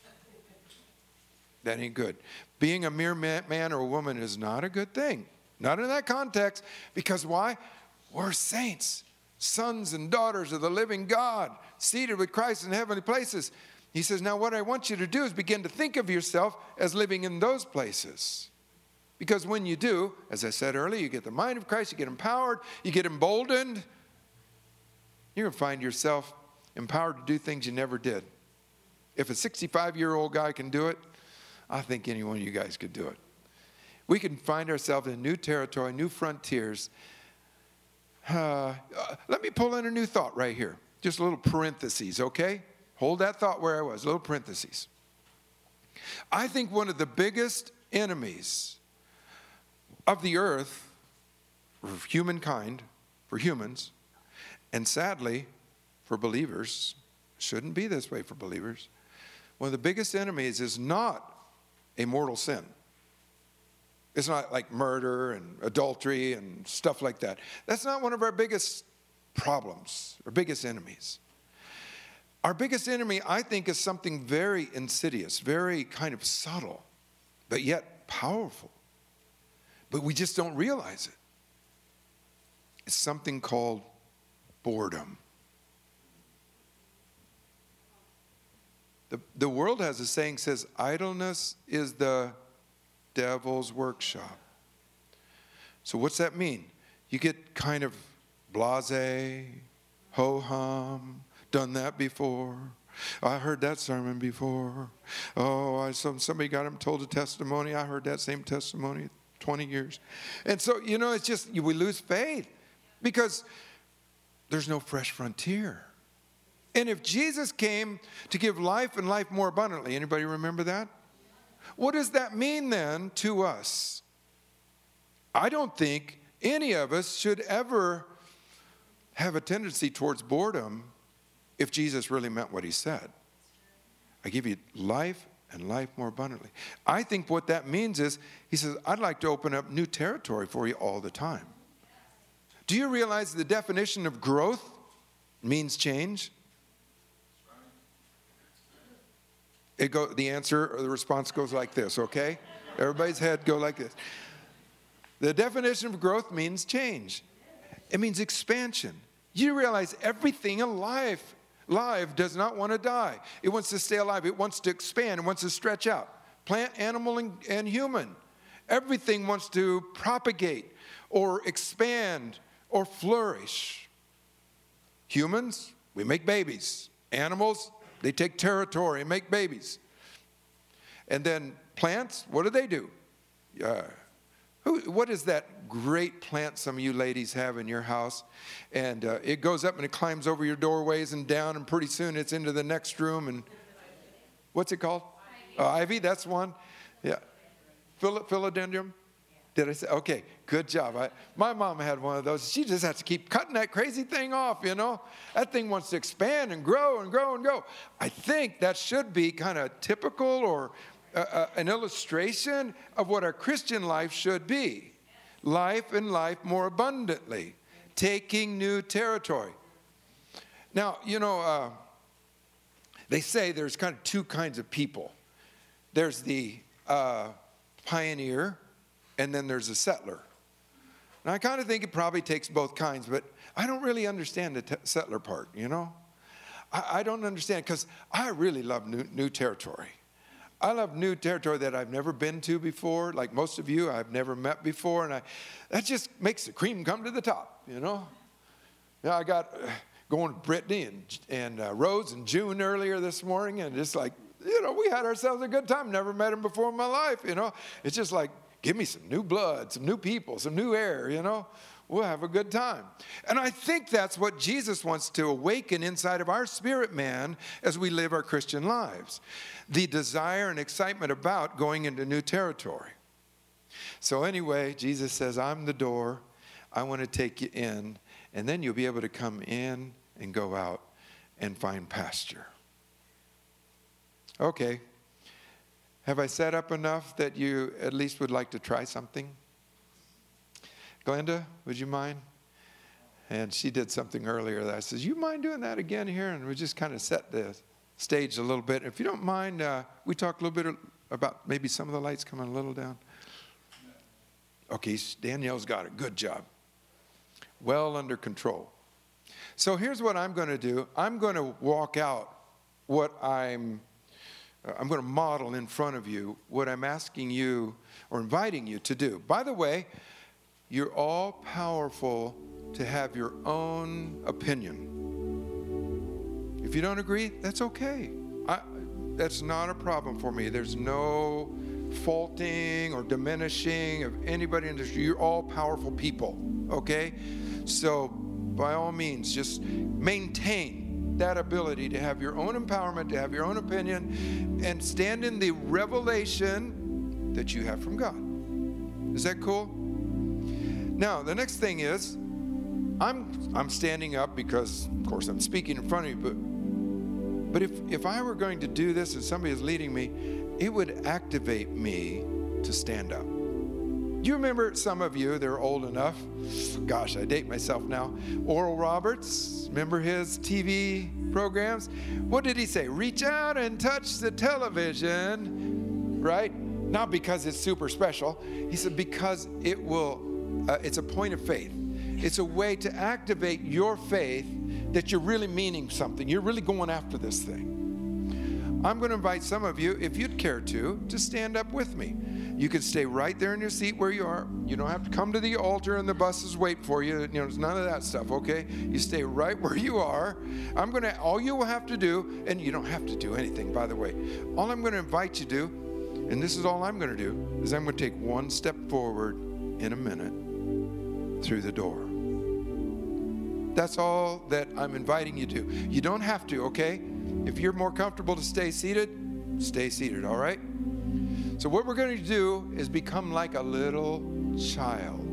That ain't good. Being a mere man or a woman is not a good thing. Not in that context. Because why? We're saints, sons and daughters of the living God, seated with Christ in heavenly places. He says, now what I want you to do is begin to think of yourself as living in those places. Because when you do, as I said earlier, you get the mind of Christ, you get empowered, you get emboldened. You're going to find yourself empowered to do things you never did. If a 65-year-old guy can do it, I think any one of you guys could do it. We can find ourselves in new territory, new frontiers. Let me pull in a new thought right here. Just a little parentheses, okay? Hold that thought where I was, little parentheses. I think one of the biggest enemies of the earth, for humankind, for humans, and sadly, for believers, shouldn't be this way for believers. One of the biggest enemies is not a mortal sin. It's not like murder and adultery and stuff like that. That's not one of our biggest problems or biggest enemies. Our biggest enemy, I think, is something very insidious, very kind of subtle, but yet powerful. But we just don't realize it. It's something called boredom. The world has a saying, says, idleness is the devil's workshop. So what's that mean? You get kind of blasé, ho-hum, done that before. I heard that sermon before. Oh, somebody got him told a testimony. I heard that same testimony 20 years. And so, you know, it's just, we lose faith because there's no fresh frontier. And if Jesus came to give life and life more abundantly, anybody remember that? What does that mean then to us? I don't think any of us should ever have a tendency towards boredom if Jesus really meant what he said. I give you life and life more abundantly. I think what that means is, he says, I'd like to open up new territory for you all the time. Do you realize the definition of growth? means change. The answer or the response goes like this, okay? Everybody's head go like this. The definition of growth means change. It means expansion. You realize everything in life does not want to die. It wants to stay alive. It wants to expand. It wants to stretch out. Plant, animal, and human. Everything wants to propagate or expand or flourish. Humans, we make babies. Animals, they take territory and make babies. And then plants, what do? What is that great plant some of you ladies have in your house? And it goes up and it climbs over your doorways and down, and pretty soon it's into the next room. And what's it called? Ivy, that's one. Yeah. Philodendron? Did I say? Okay, good job. My mom had one of those. She just has to keep cutting that crazy thing off, you know. That thing wants to expand and grow and grow and grow. I think that should be kind of typical or an illustration of what our Christian life should be. Life and life more abundantly. Taking new territory. Now, you know, they say there's kind of two kinds of people. There's the pioneer, and then there's a settler. Now, I kind of think it probably takes both kinds, but I don't really understand the settler part, you know? I don't understand, because I really love new territory. I love new territory that I've never been to before. Like most of you, I've never met before, and that just makes the cream come to the top, you know? Yeah, I got going to Brittany and Rose and June earlier this morning, and just like, you know, we had ourselves a good time. Never met them before in my life, you know? It's just like, give me some new blood, some new people, some new air, you know? We'll have a good time. And I think that's what Jesus wants to awaken inside of our spirit man as we live our Christian lives. The desire and excitement about going into new territory. So anyway, Jesus says, I'm the door. I want to take you in. And then you'll be able to come in and go out and find pasture. Okay. Have I set up enough that you at least would like to try something? Glenda, would you mind? And she did something earlier that I said, you mind doing that again here? And we just kind of set the stage a little bit. If you don't mind, we talk a little bit about maybe some of the lights coming a little down. Okay, Danielle's got it. Good job. Well under control. So here's what I'm going to do. I'm going to walk out what I'm going to model in front of you what I'm asking you or inviting you to do. By the way, you're all powerful to have your own opinion. If you don't agree, that's okay. That's not a problem for me. There's no faulting or diminishing of anybody in this. You're all powerful people, okay? So by all means, just maintain that ability to have your own empowerment, to have your own opinion, and stand in the revelation that you have from God. Is that cool? Now, the next thing is, I'm standing up because, of course, I'm speaking in front of you, but if I were going to do this and somebody is leading me, it would activate me to stand up. Do you remember some of you, they're old enough, gosh, I date myself now, Oral Roberts, remember his TV programs? What did he say? Reach out and touch the television, right? Not because it's super special. He said because it will, it's a point of faith. It's a way to activate your faith that you're really meaning something. You're really going after this thing. I'm going to invite some of you, if you'd care to stand up with me. You can stay right there in your seat where you are. You don't have to come to the altar and the buses wait for you. You know, there's none of that stuff, okay? You stay right where you are. All you will have to do, and you don't have to do anything, by the way. All I'm going to invite you to do, and this is all I'm going to do, is I'm going to take one step forward in a minute through the door. That's all that I'm inviting you to. You don't have to, okay? If you're more comfortable to stay seated, all right? So what we're going to do is become like a little child.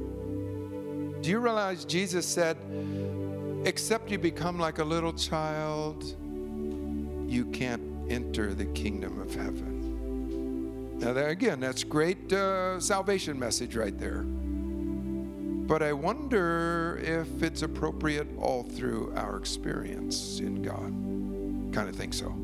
Do you realize Jesus said, except you become like a little child, you can't enter the kingdom of heaven. Now, there again, that's great salvation message right there. but I wonder if it's appropriate all through our experience in God. Kind of think so.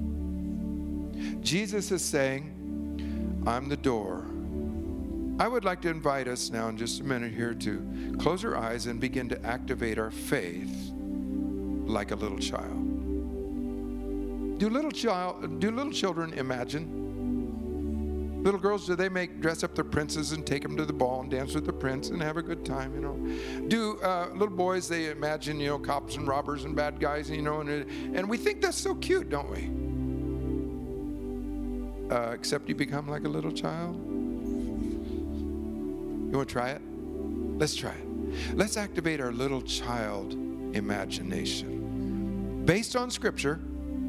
Jesus is saying, I'm the door. I would like to invite us now in just a minute here to close our eyes and begin to activate our faith like a little child. Do little children imagine? Little girls, do they dress up their princes and take them to the ball and dance with the prince and have a good time, you know? Do little boys, they imagine, you know, cops and robbers and bad guys, you know, and we think that's so cute, don't we? Except you become like a little child. You want to try it? Let's try it. Let's activate our little child imagination. Based on Scripture,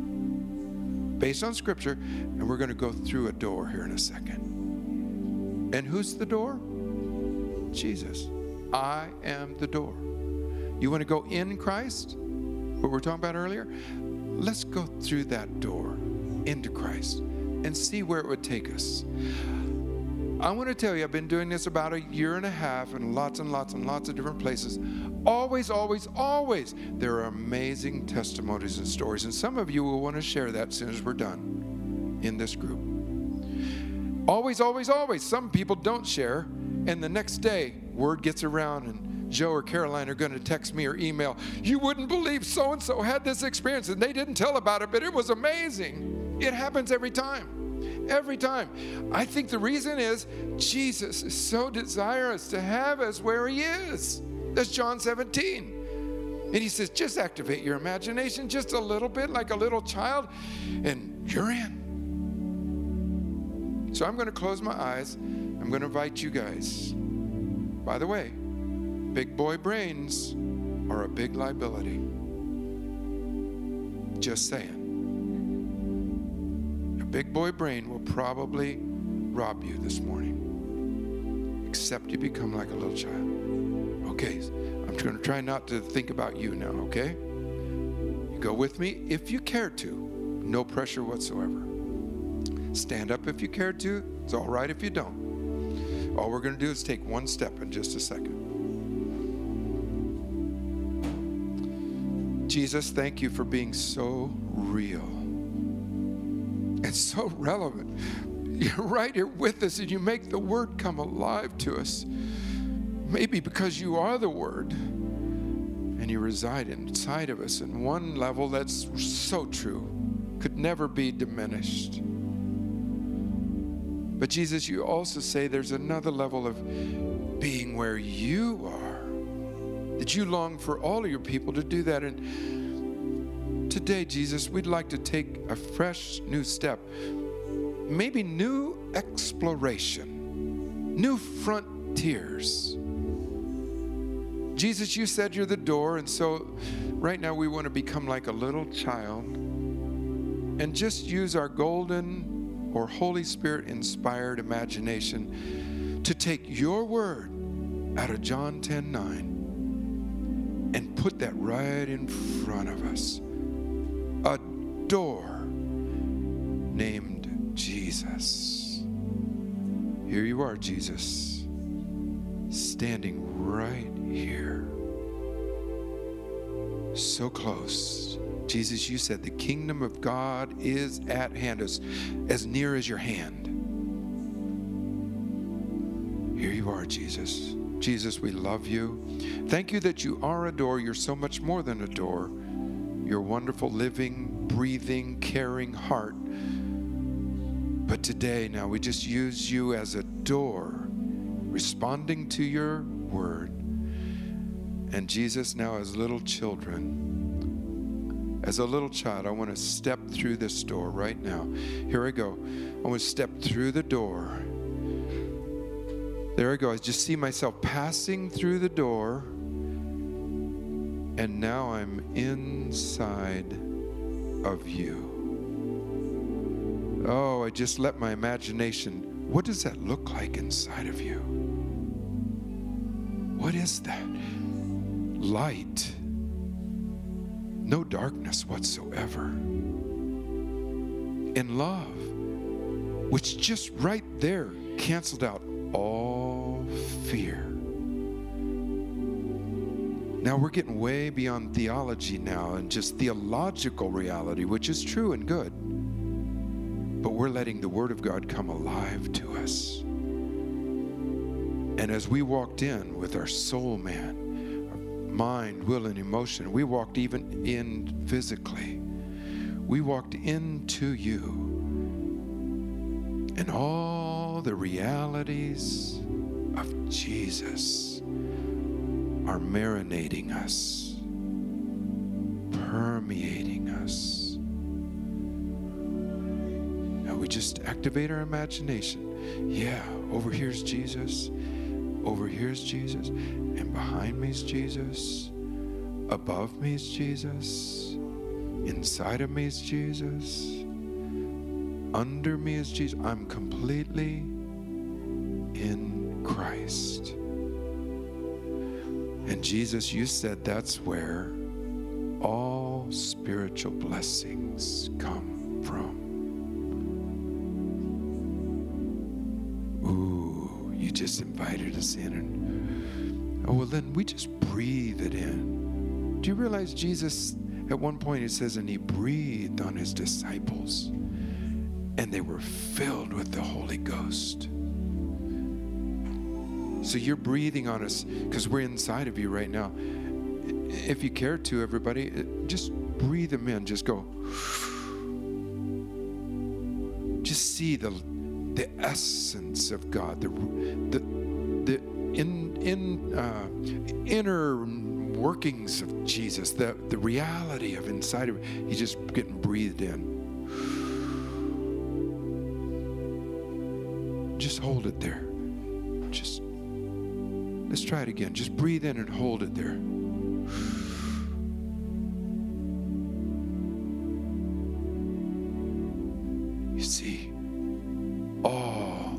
and we're going to go through a door here in a second. And who's the door? Jesus. I am the door. You want to go in Christ? What we were talking about earlier? Let's go through that door into Christ and see where it would take us. I want to tell you, I've been doing this about a year and a half in lots and lots of different places. Always, there are amazing testimonies and stories. And some of you will want to share that as soon as we're done in this group. Always. Some people don't share. And the next day, word gets around and Joe or Caroline are going to text me or email, you wouldn't believe so-and-so had this experience. And they didn't tell about it, but it was amazing. It happens every time. Every time. I think the reason is Jesus is so desirous to have us where he is. That's John 17. And he says, just activate your imagination just a little bit like a little child and you're in. So I'm going to close my eyes. I'm going to invite you guys. By the way, big boy brains are a big liability. Just saying. Big boy brain will probably rob you this morning, except you become like a little child. Okay, I'm going to try not to think about you now, okay? You go with me if you care to. No pressure whatsoever. Stand up if you care to. It's all right if you don't. All we're going to do is take one step in just a second. Jesus, thank you for being so real. It's so relevant. You're right here with us and you make the Word come alive to us. Maybe because you are the Word and you reside inside of us in one level that's so true, could never be diminished. But Jesus, you also say there's another level of being where you are, that you long for all of your people to do that. And today, Jesus, we'd like to take a fresh new step, maybe new exploration, new frontiers. Jesus, you said you're the door, and so right now we want to become like a little child and just use our golden or Holy Spirit-inspired imagination to take your word out of John 10:9 and put that right in front of us. A door named Jesus. Here you are, Jesus, standing right here. So close. Jesus, you said the kingdom of God is at hand, as near as your hand. Here you are, Jesus. Jesus, we love you. Thank you that you are a door. You're so much more than a door. Your wonderful, living, breathing, caring heart. But today, now, we just use you as a door, responding to your word. And Jesus, now as little children, as a little child, I want to step through this door right now. Here I go. I want to step through the door. There I go. I just see myself passing through the door. And now I'm inside of you. Oh, I just let my imagination, what does that look like inside of you? What is that? Light. No darkness whatsoever. In love, which just right there canceled out all fear. Now we're getting way beyond theology now and just theological reality, which is true and good. But we're letting the Word of God come alive to us. And as we walked in with our soul man, our mind, will, and emotion, we walked even in physically. We walked into you. And all the realities of Jesus are marinating us, permeating us. And we just activate our imagination. Yeah, over here's Jesus, over here's Jesus, and behind me is Jesus, above me is Jesus, inside of me is Jesus, under me is Jesus. I'm completely in Christ. And Jesus, you said that's where all spiritual blessings come from. Ooh, you just invited us in. And, oh, well, then we just breathe it in. Do you realize Jesus, at one point it says, and he breathed on his disciples, and they were filled with the Holy Ghost. So you're breathing on us because we're inside of you right now. If you care to, everybody, just breathe them in. Just go. Just see the essence of God, the inner workings of Jesus, the reality of inside of it. He's just getting breathed in. Just hold it there. Just. Let's try it again. Just breathe in and hold it there. You see, all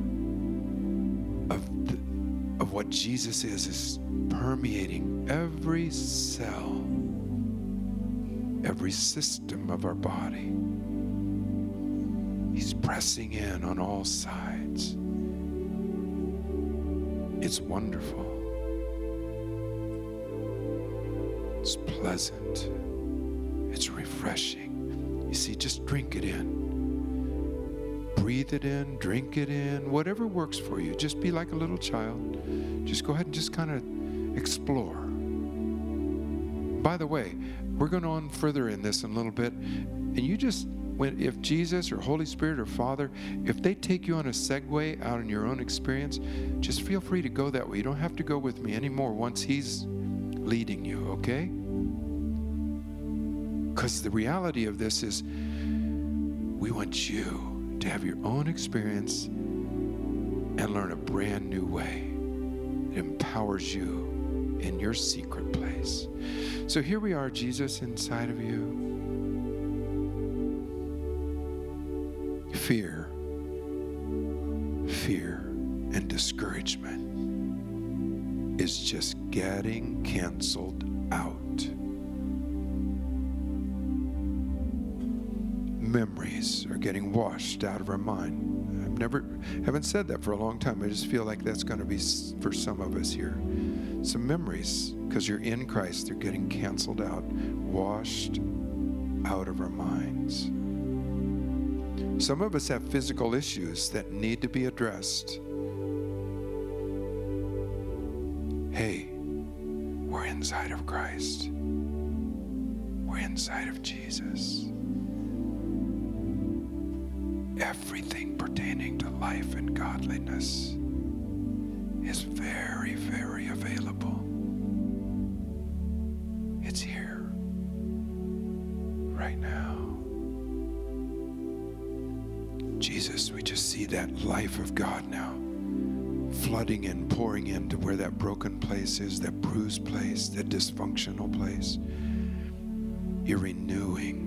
of what Jesus is permeating every cell, every system of our body. He's pressing in on all sides. It's wonderful. It's pleasant. It's refreshing. You see, just drink it in. Breathe it in, drink it in, whatever works for you. Just be like a little child. Just go ahead and just kind of explore. By the way, we're going on further in this in a little bit. And you just, if Jesus or Holy Spirit or Father, if they take you on a segue out in your own experience, just feel free to go that way. You don't have to go with me anymore once he's leading you, okay? Because the reality of this is we want you to have your own experience and learn a brand new way. It empowers you in your secret place. So here we are, Jesus, inside of you. Fear and discouragement is just getting canceled out. Memories are getting washed out of our mind. Haven't said that for a long time. I just feel like that's going to be for some of us here. Some memories, because you're in Christ, they're getting canceled out, washed out of our minds. Some of us have physical issues that need to be addressed. Hey, we're inside of Christ. We're inside of Jesus. Everything pertaining to life and godliness is very, very available. It's here, right now. Jesus, we just see that life of God now flooding in, pouring into where that broken place is, that bruised place, that dysfunctional place. You're renewing.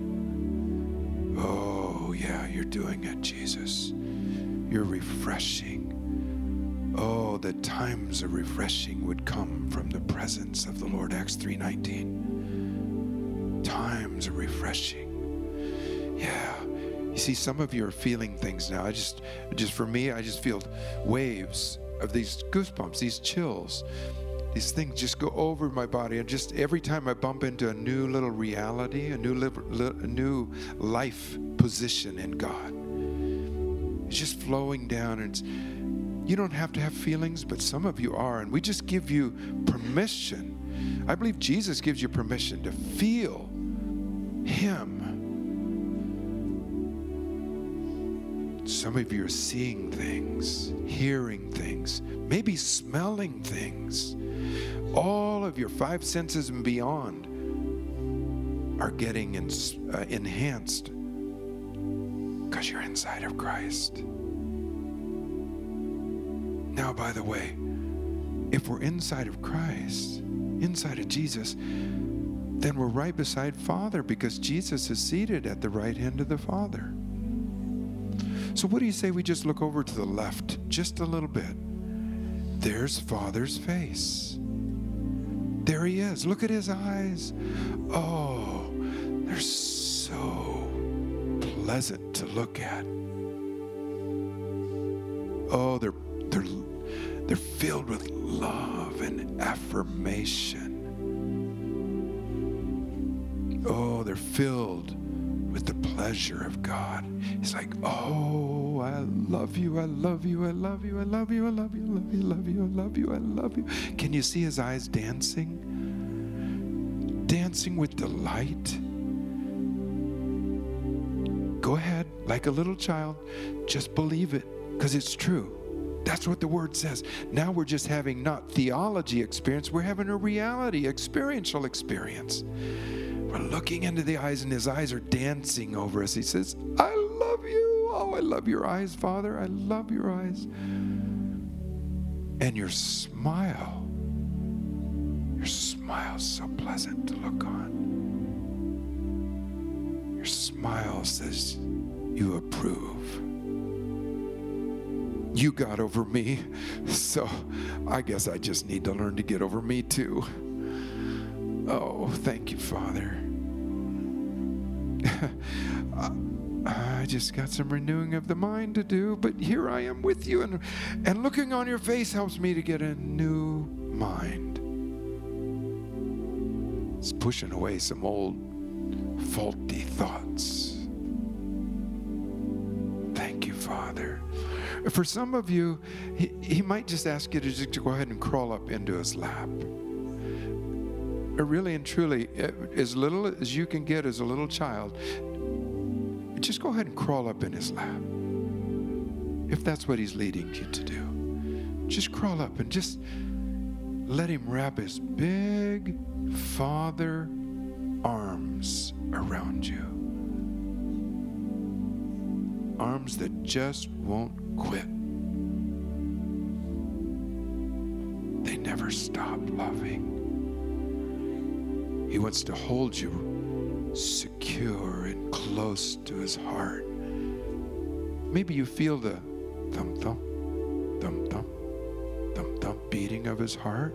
Oh, yeah, you're doing it, Jesus. You're refreshing. Oh, the times of refreshing would come from the presence of the Lord. Acts 3:19. Times of refreshing. Yeah. You see, some of you are feeling things now. For me, I just feel waves of these goosebumps, these chills. these things just go over my body, and just every time I bump into a new little reality, a new life position in God, it's just flowing down. And you don't have to have feelings, but some of you are, and we just give you permission. I believe Jesus gives you permission to feel Him. Some of you are seeing things, hearing things, maybe smelling things. All of your five senses and beyond are getting enhanced because you're inside of Christ. Now, by the way, if we're inside of Christ, inside of Jesus, then we're right beside Father, because Jesus is seated at the right hand of the Father. So what do you say we just look over to the left just a little bit? There's Father's face. There He is. Look at His eyes. Oh, they're so pleasant to look at. Oh, they're filled with love and affirmation. Oh, they're filled with the pleasure of God. He's like, oh, I love you, I love you, I love you, I love you, I love you, I love you, I love you, I love you, I love you. Can you see His eyes dancing? Dancing with delight. Go ahead, like a little child, just believe it, because it's true. That's what the Word says. Now we're just having not theology experience, we're having a reality, experiential experience. We're looking into the eyes, and His eyes are dancing over us. He says, I love you. Oh, I love your eyes, Father. I love your eyes. And your smile is so pleasant to look on. Your smile says, you approve. You got over me, so I guess I just need to learn to get over me too. Oh, thank you, Father. I just got some renewing of the mind to do, but here I am with you, and looking on your face helps me to get a new mind. It's pushing away some old faulty thoughts. Thank you, Father. For some of you, he might just ask you to go ahead and crawl up into His lap. Really and truly, as little as you can get as a little child, just go ahead and crawl up in His lap. If that's what He's leading you to do. Just crawl up and just let Him wrap His big Father arms around you. Arms that just won't quit. They never stop loving. He wants to hold you secure and close to His heart. Maybe you feel the thump, thump, thump, thump, thump, thump beating of His heart,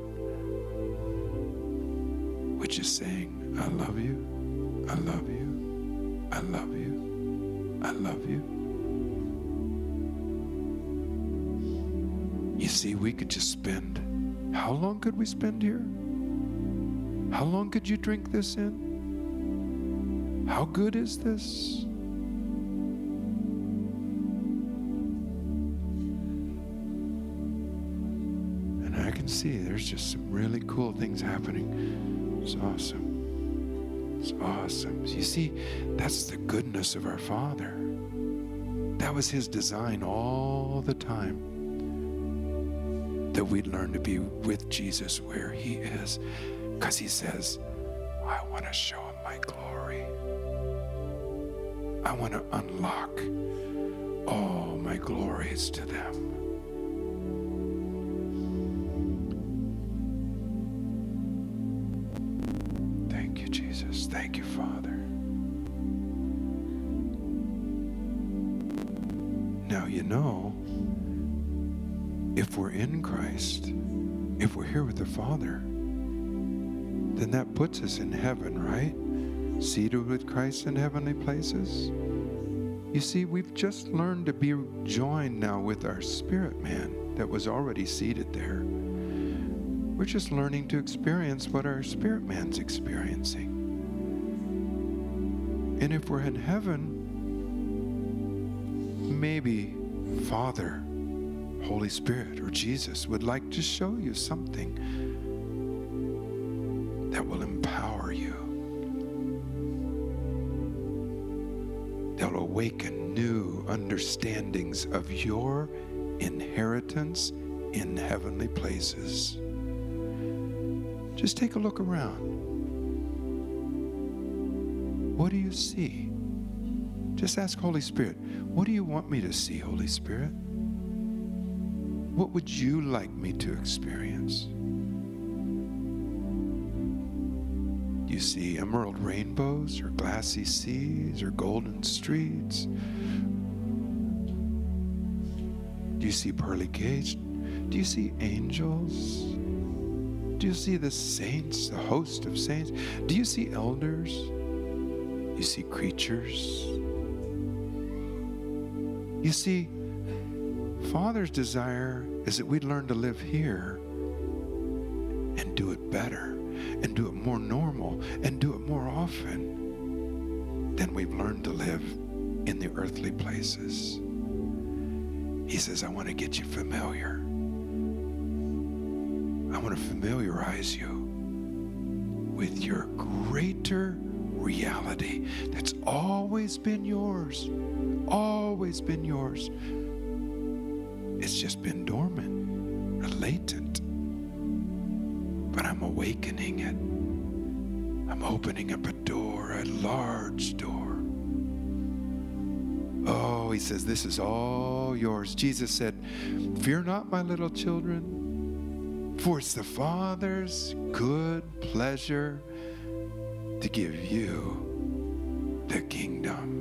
which is saying, I love you, I love you, I love you, I love you. You see, we could just spend, how long could we spend here? How long could you drink this in? How good is this? And I can see there's just some really cool things happening. It's awesome. It's awesome. You see, that's the goodness of our Father. That was His design all the time, that we'd learn to be with Jesus where He is. Because He says, I want to show Him my glory. I want to unlock all my glories to them. Thank you, Jesus. Thank you, Father. Now, you know, if we're in Christ, if we're here with the Father, then that puts us in heaven, right? Seated with Christ in heavenly places. You see, we've just learned to be joined now with our spirit man that was already seated there. We're just learning to experience what our spirit man's experiencing. And if we're in heaven, maybe Father, Holy Spirit, or Jesus would like to show you something that will empower you. They'll awaken new understandings of your inheritance in heavenly places. Just take a look around. What do you see? Just ask Holy Spirit, what do you want me to see, Holy Spirit? What would you like me to experience? Do you see emerald rainbows or glassy seas or golden streets? Do you see pearly gates? Do you see angels? Do you see the saints, the host of saints? Do you see elders? Do you see creatures? You see, Father's desire is that we'd learn to live here and do it better and do it more normal and do it more often than we've learned to live in the earthly places. He says, I want to get you familiar. I want to familiarize you with your greater reality that's always been yours. Always been yours. It's just been dormant or latent. But I'm awakening it. I'm opening up a door, a large door. Oh, he says, this is all yours. Jesus said, fear not, my little children, for it's the Father's good pleasure to give you the kingdom.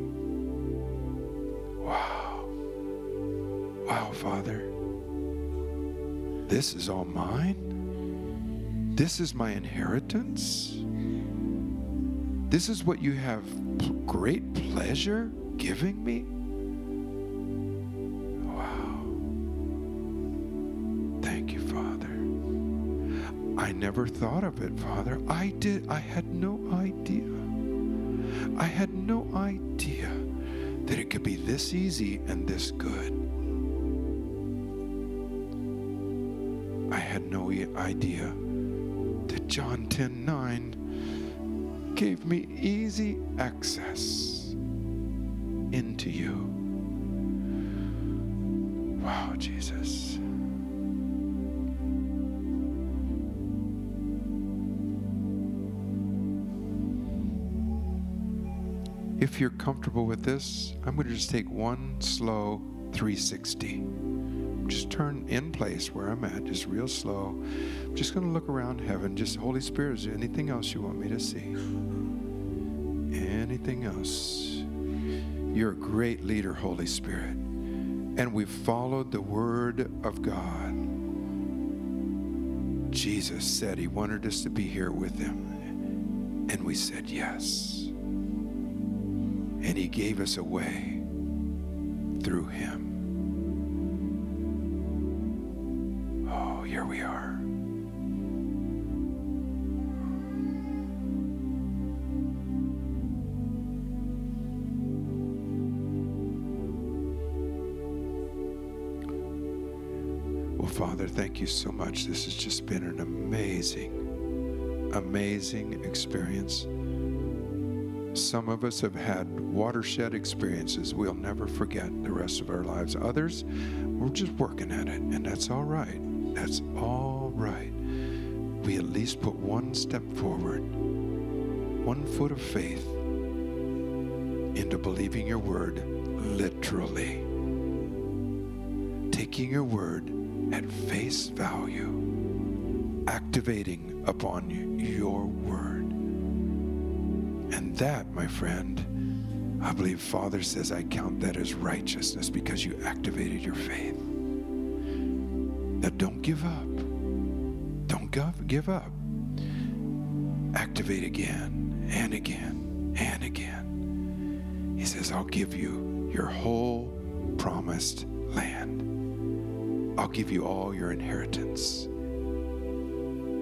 Wow. Wow, Father. This is all mine. This is my inheritance. This is what you have great pleasure giving me. Wow. Thank you, Father. I never thought of it, Father. I had no idea. I had no idea that it could be this easy and this good. I had no idea that John 10:9 gave me easy access into you. Wow, Jesus. If you're comfortable with this, I'm going to just take one slow 360. Just turn in place where I'm at, just real slow. I'm just going to look around heaven. Just, Holy Spirit, is there anything else you want me to see? Anything else? You're a great leader, Holy Spirit. And we've followed the word of God. Jesus said he wanted us to be here with him. And we said yes. And he gave us a way through him. Oh, here we are. Well, Father, thank you so much. This has just been an amazing, amazing experience. Some of us have had watershed experiences we'll never forget the rest of our lives. Others, we're just working at it, and that's all right. That's all right. We at least put one step forward, 1 foot of faith into believing your word literally. Taking your word at face value, activating upon your word. And that, my friend, I believe Father says, I count that as righteousness because you activated your faith. Now don't give up. Don't give up. Activate again and again and again. He says, I'll give you your whole promised land. I'll give you all your inheritance.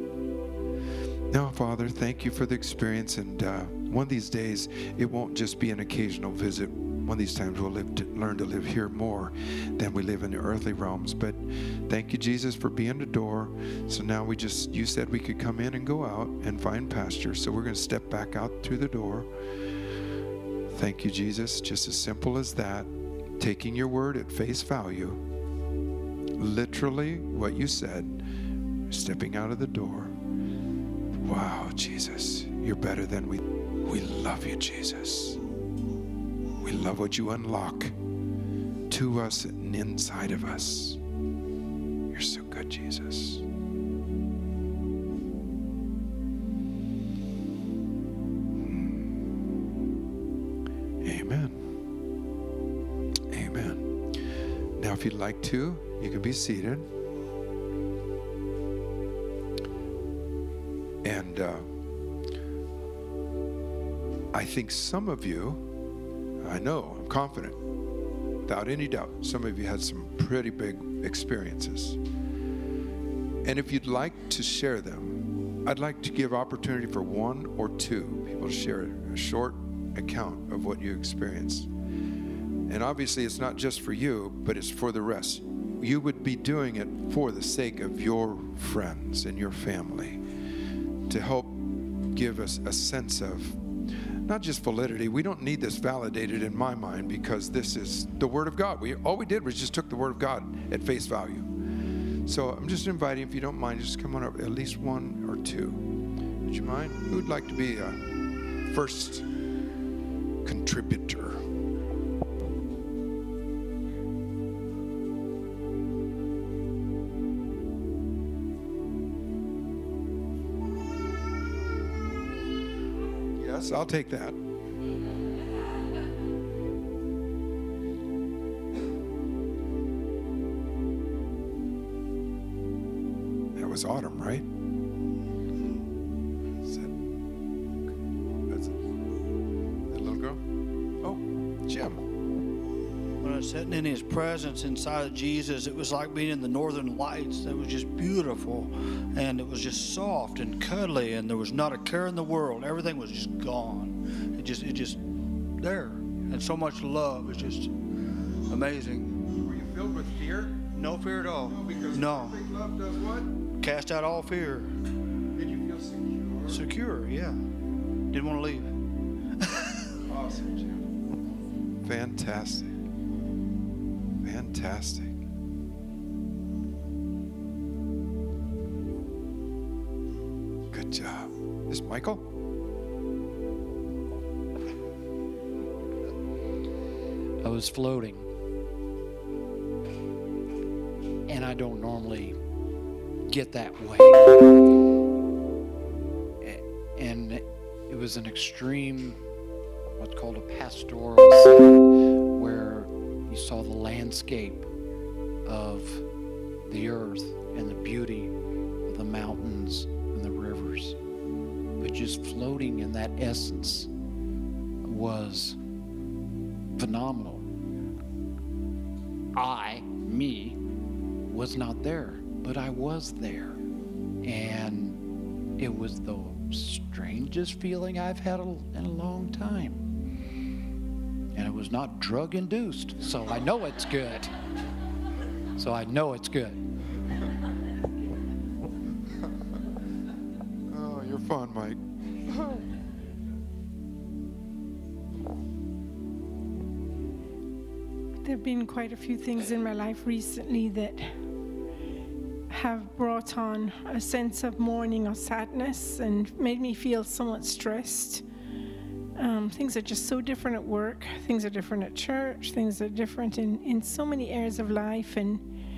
Now, Father, thank you for the experience, and one of these days, it won't just be an occasional visit. One of these times we'll learn to live here more than we live in the earthly realms. But thank you, Jesus, for being the door. So now you said we could come in and go out and find pasture. So we're going to step back out through the door. Thank you, Jesus. Just as simple as that. Taking your word at face value. Literally what you said. Stepping out of the door. Wow, Jesus, you're better than we love you, Jesus. We love what you unlock to us and inside of us. You're so good, Jesus. Amen. Amen. Now, if you'd like to, you can be seated. And I think some of you, I know, I'm confident, without any doubt, some of you had some pretty big experiences. And if you'd like to share them, I'd like to give opportunity for one or two people to share a short account of what you experienced. And obviously it's not just for you, but it's for the rest. You would be doing it for the sake of your friends and your family, to help give us a sense of not just validity. We don't need this validated in my mind, because this is the Word of God. All we did was just took the Word of God at face value. So I'm just inviting, if you don't mind, just come on up, at least one or two. Would you mind? Who would like to be a first contributor? Yes, I'll take that. That was Autumn, right? That's it. That little girl? Oh, Jim. When I was sitting in his presence inside of Jesus, it was like being in the northern lights. It was just beautiful, and it was just soft and cuddly, and there was not a care in the world. Everything was just gone. It just there, and so much love. It's just amazing. Were you filled with fear? No fear at all. No, because perfect love does what? Cast out all fear. Did you feel secure? Secure, yeah. Didn't want to leave. Awesome, Jim. Fantastic. Fantastic. Good job. This is Michael? I was floating, and I don't normally get that way. And it was an extreme, what's called a pastoral scene, where you saw the landscape of the earth and the beauty of the mountains and the rivers. But just floating in that essence was phenomenal. Me, was not there, but I was there. And it was the strangest feeling I've had in a long time. And it was not drug-induced, so I know it's good. Oh, you're fun, Mike. There have been quite a few things in my life recently that have brought on a sense of mourning or sadness and made me feel somewhat stressed. Things are just so different at work. Things are different at church. Things are different in so many areas of life. And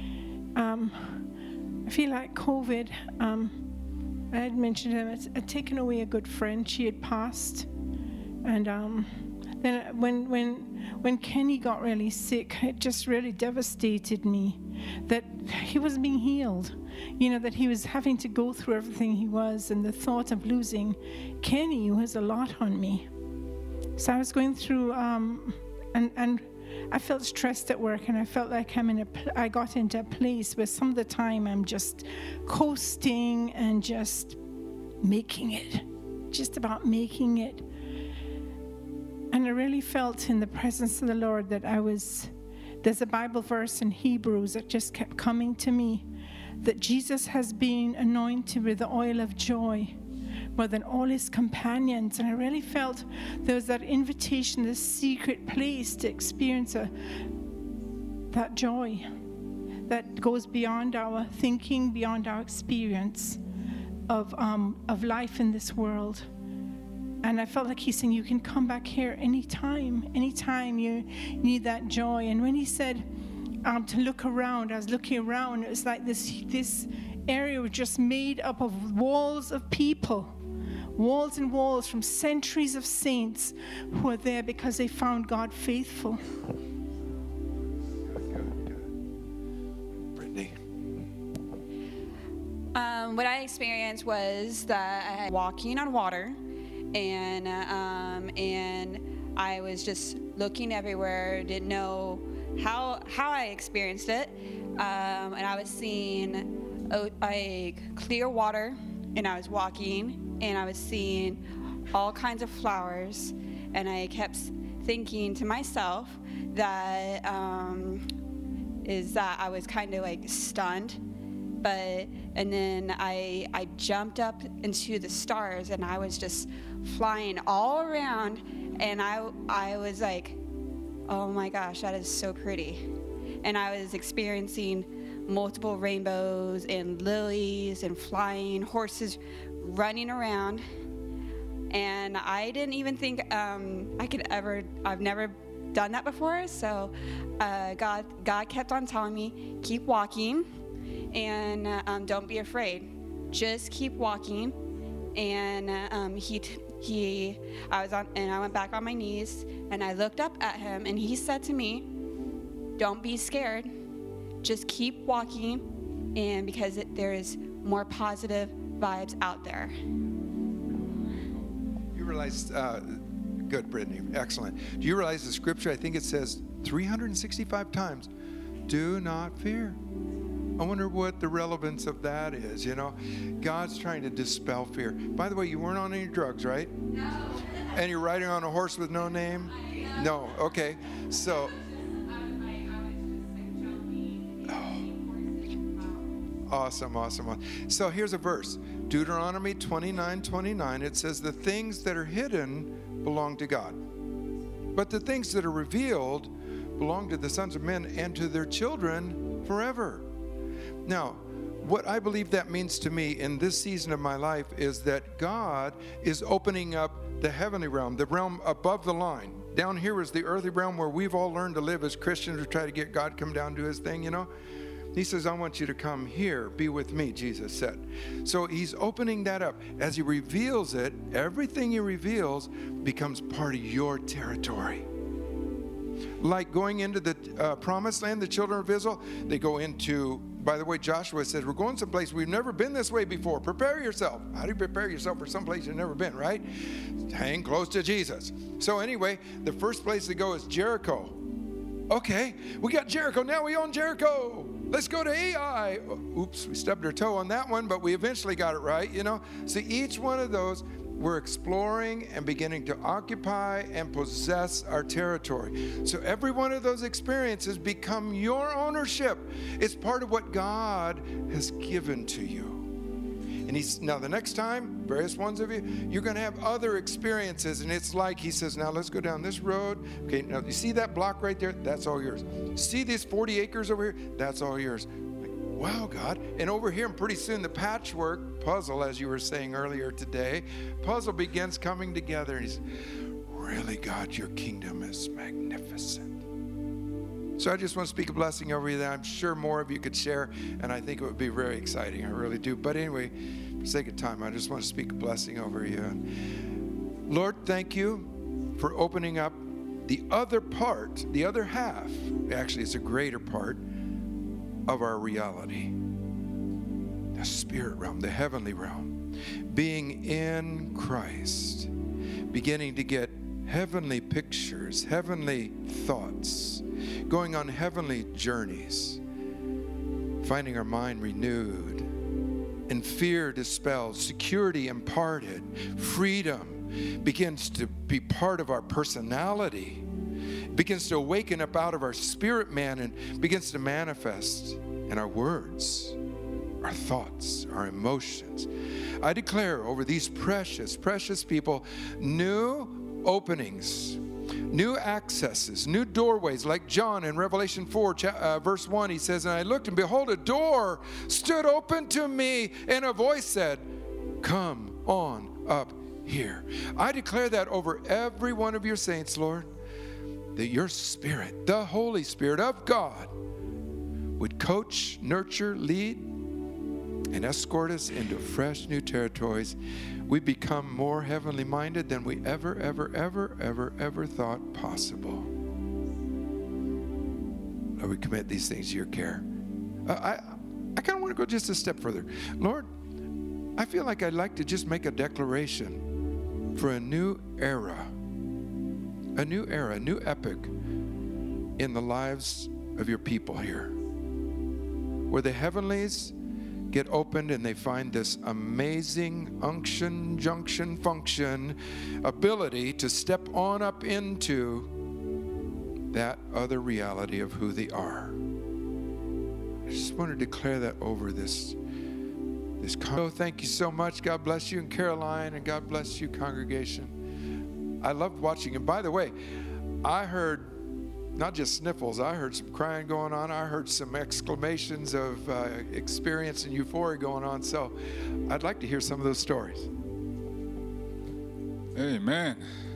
I feel like COVID, I had mentioned him, had taken away a good friend. She had passed. And then when Kenny got really sick, it just really devastated me that he was being healed. You know, that he was having to go through everything he was, and the thought of losing Kenny was a lot on me. So I was going through, and I felt stressed at work, and I felt like I got into a place where some of the time I'm just coasting and just making it, just about making it. And I really felt in the presence of the Lord that there's a Bible verse in Hebrews that just kept coming to me, that Jesus has been anointed with the oil of joy more than all his companions. And I really felt there was that invitation, this secret place to experience that joy that goes beyond our thinking, beyond our experience of life in this world. And I felt like he's saying, you can come back here anytime you need that joy. And when he said to look around, I was looking around, it was like this area was just made up of walls of people, walls and walls from centuries of saints who are there because they found God faithful. Brittany. What I experienced was that I was walking on water, and I was just looking everywhere, didn't know how I experienced it, and I was seeing a clear water, and I was walking, and I was seeing all kinds of flowers, and I kept thinking to myself that I was kind of like stunned. And then I jumped up into the stars, and I was just flying all around, and I was like, oh my gosh, that is so pretty. And I was experiencing multiple rainbows and lilies and flying horses running around, and I didn't even think I've never done that before. So God kept on telling me, keep walking. And don't be afraid. Just keep walking. And I went back on my knees, and I looked up at him, and he said to me, "Don't be scared. Just keep walking, and because there is more positive vibes out there." You realize, good, Brittany, excellent. Do you realize the scripture? I think it says 365 times, "Do not fear." I wonder what the relevance of that is, you know? God's trying to dispel fear. By the way, you weren't on any drugs, right? No. And you're riding on a horse with no name? No. Okay. So. Awesome. So here's a verse. Deuteronomy 29:29. It says, "The things that are hidden belong to God, but the things that are revealed belong to the sons of men and to their children forever." Now, what I believe that means to me in this season of my life is that God is opening up the heavenly realm, the realm above the line. Down here is the earthly realm where we've all learned to live as Christians, to try to get God come down to his thing, you know. He says, "I want you to come here, be with me," Jesus said. So he's opening that up. As he reveals it, everything he reveals becomes part of your territory. Like going into the promised land, the children of Israel, they go into, by the way, Joshua says, we're going someplace we've never been this way before. Prepare yourself. How do you prepare yourself for someplace you've never been, right? Hang close to Jesus. So anyway, the first place to go is Jericho. Okay, we got Jericho. Now we own Jericho. Let's go to Ai. Oops, we stubbed our toe on that one, but we eventually got it right, you know. See, each one of those, we're exploring and beginning to occupy and possess our territory. So every one of those experiences become your ownership. It's part of what God has given to you. And now the next time, various ones of you, you're going to have other experiences. And it's like he says, now let's go down this road. Okay, now you see that block right there? That's all yours. See these 40 acres over here? That's all yours. Wow, God. And over here, and pretty soon the patchwork puzzle, as you were saying earlier today, puzzle begins coming together. And he's, really, God, your kingdom is magnificent. So I just want to speak a blessing over you that I'm sure more of you could share, and I think it would be very exciting. I really do. But anyway, for the sake of time, I just want to speak a blessing over you. Lord, thank you for opening up the other part, the other half. Actually, it's a greater part of our reality. The spirit realm, the heavenly realm. Being in Christ. Beginning to get heavenly pictures, heavenly thoughts. Going on heavenly journeys. Finding our mind renewed. and fear dispelled, security imparted, freedom begins to be part of our personality, begins to awaken up out of our spirit man and begins to manifest in our words, our thoughts, our emotions. I declare over these precious, precious people, new openings, new accesses, new doorways. Like John in Revelation 4, verse 1, he says, "And I looked, and behold, a door stood open to me, and a voice said, 'Come on up here.'" I declare that over every one of your saints, Lord, that your Spirit, the Holy Spirit of God, would coach, nurture, lead, and escort us into fresh new territories. We become more heavenly minded than we ever thought possible. Lord, we commit these things to your care. I kind of want to go just a step further. Lord, I feel like I'd like to just make a declaration for a new era, a new epoch in the lives of your people here, where the heavenlies get opened and they find this amazing unction, junction, function, ability to step on up into that other reality of who they are. I just want to declare that over this. Oh, thank you so much. God bless you, and Caroline, and God bless you, congregation. I loved watching. And by the way, I heard not just sniffles, I heard some crying going on. I heard some exclamations of experience and euphoria going on. So I'd like to hear some of those stories. Amen.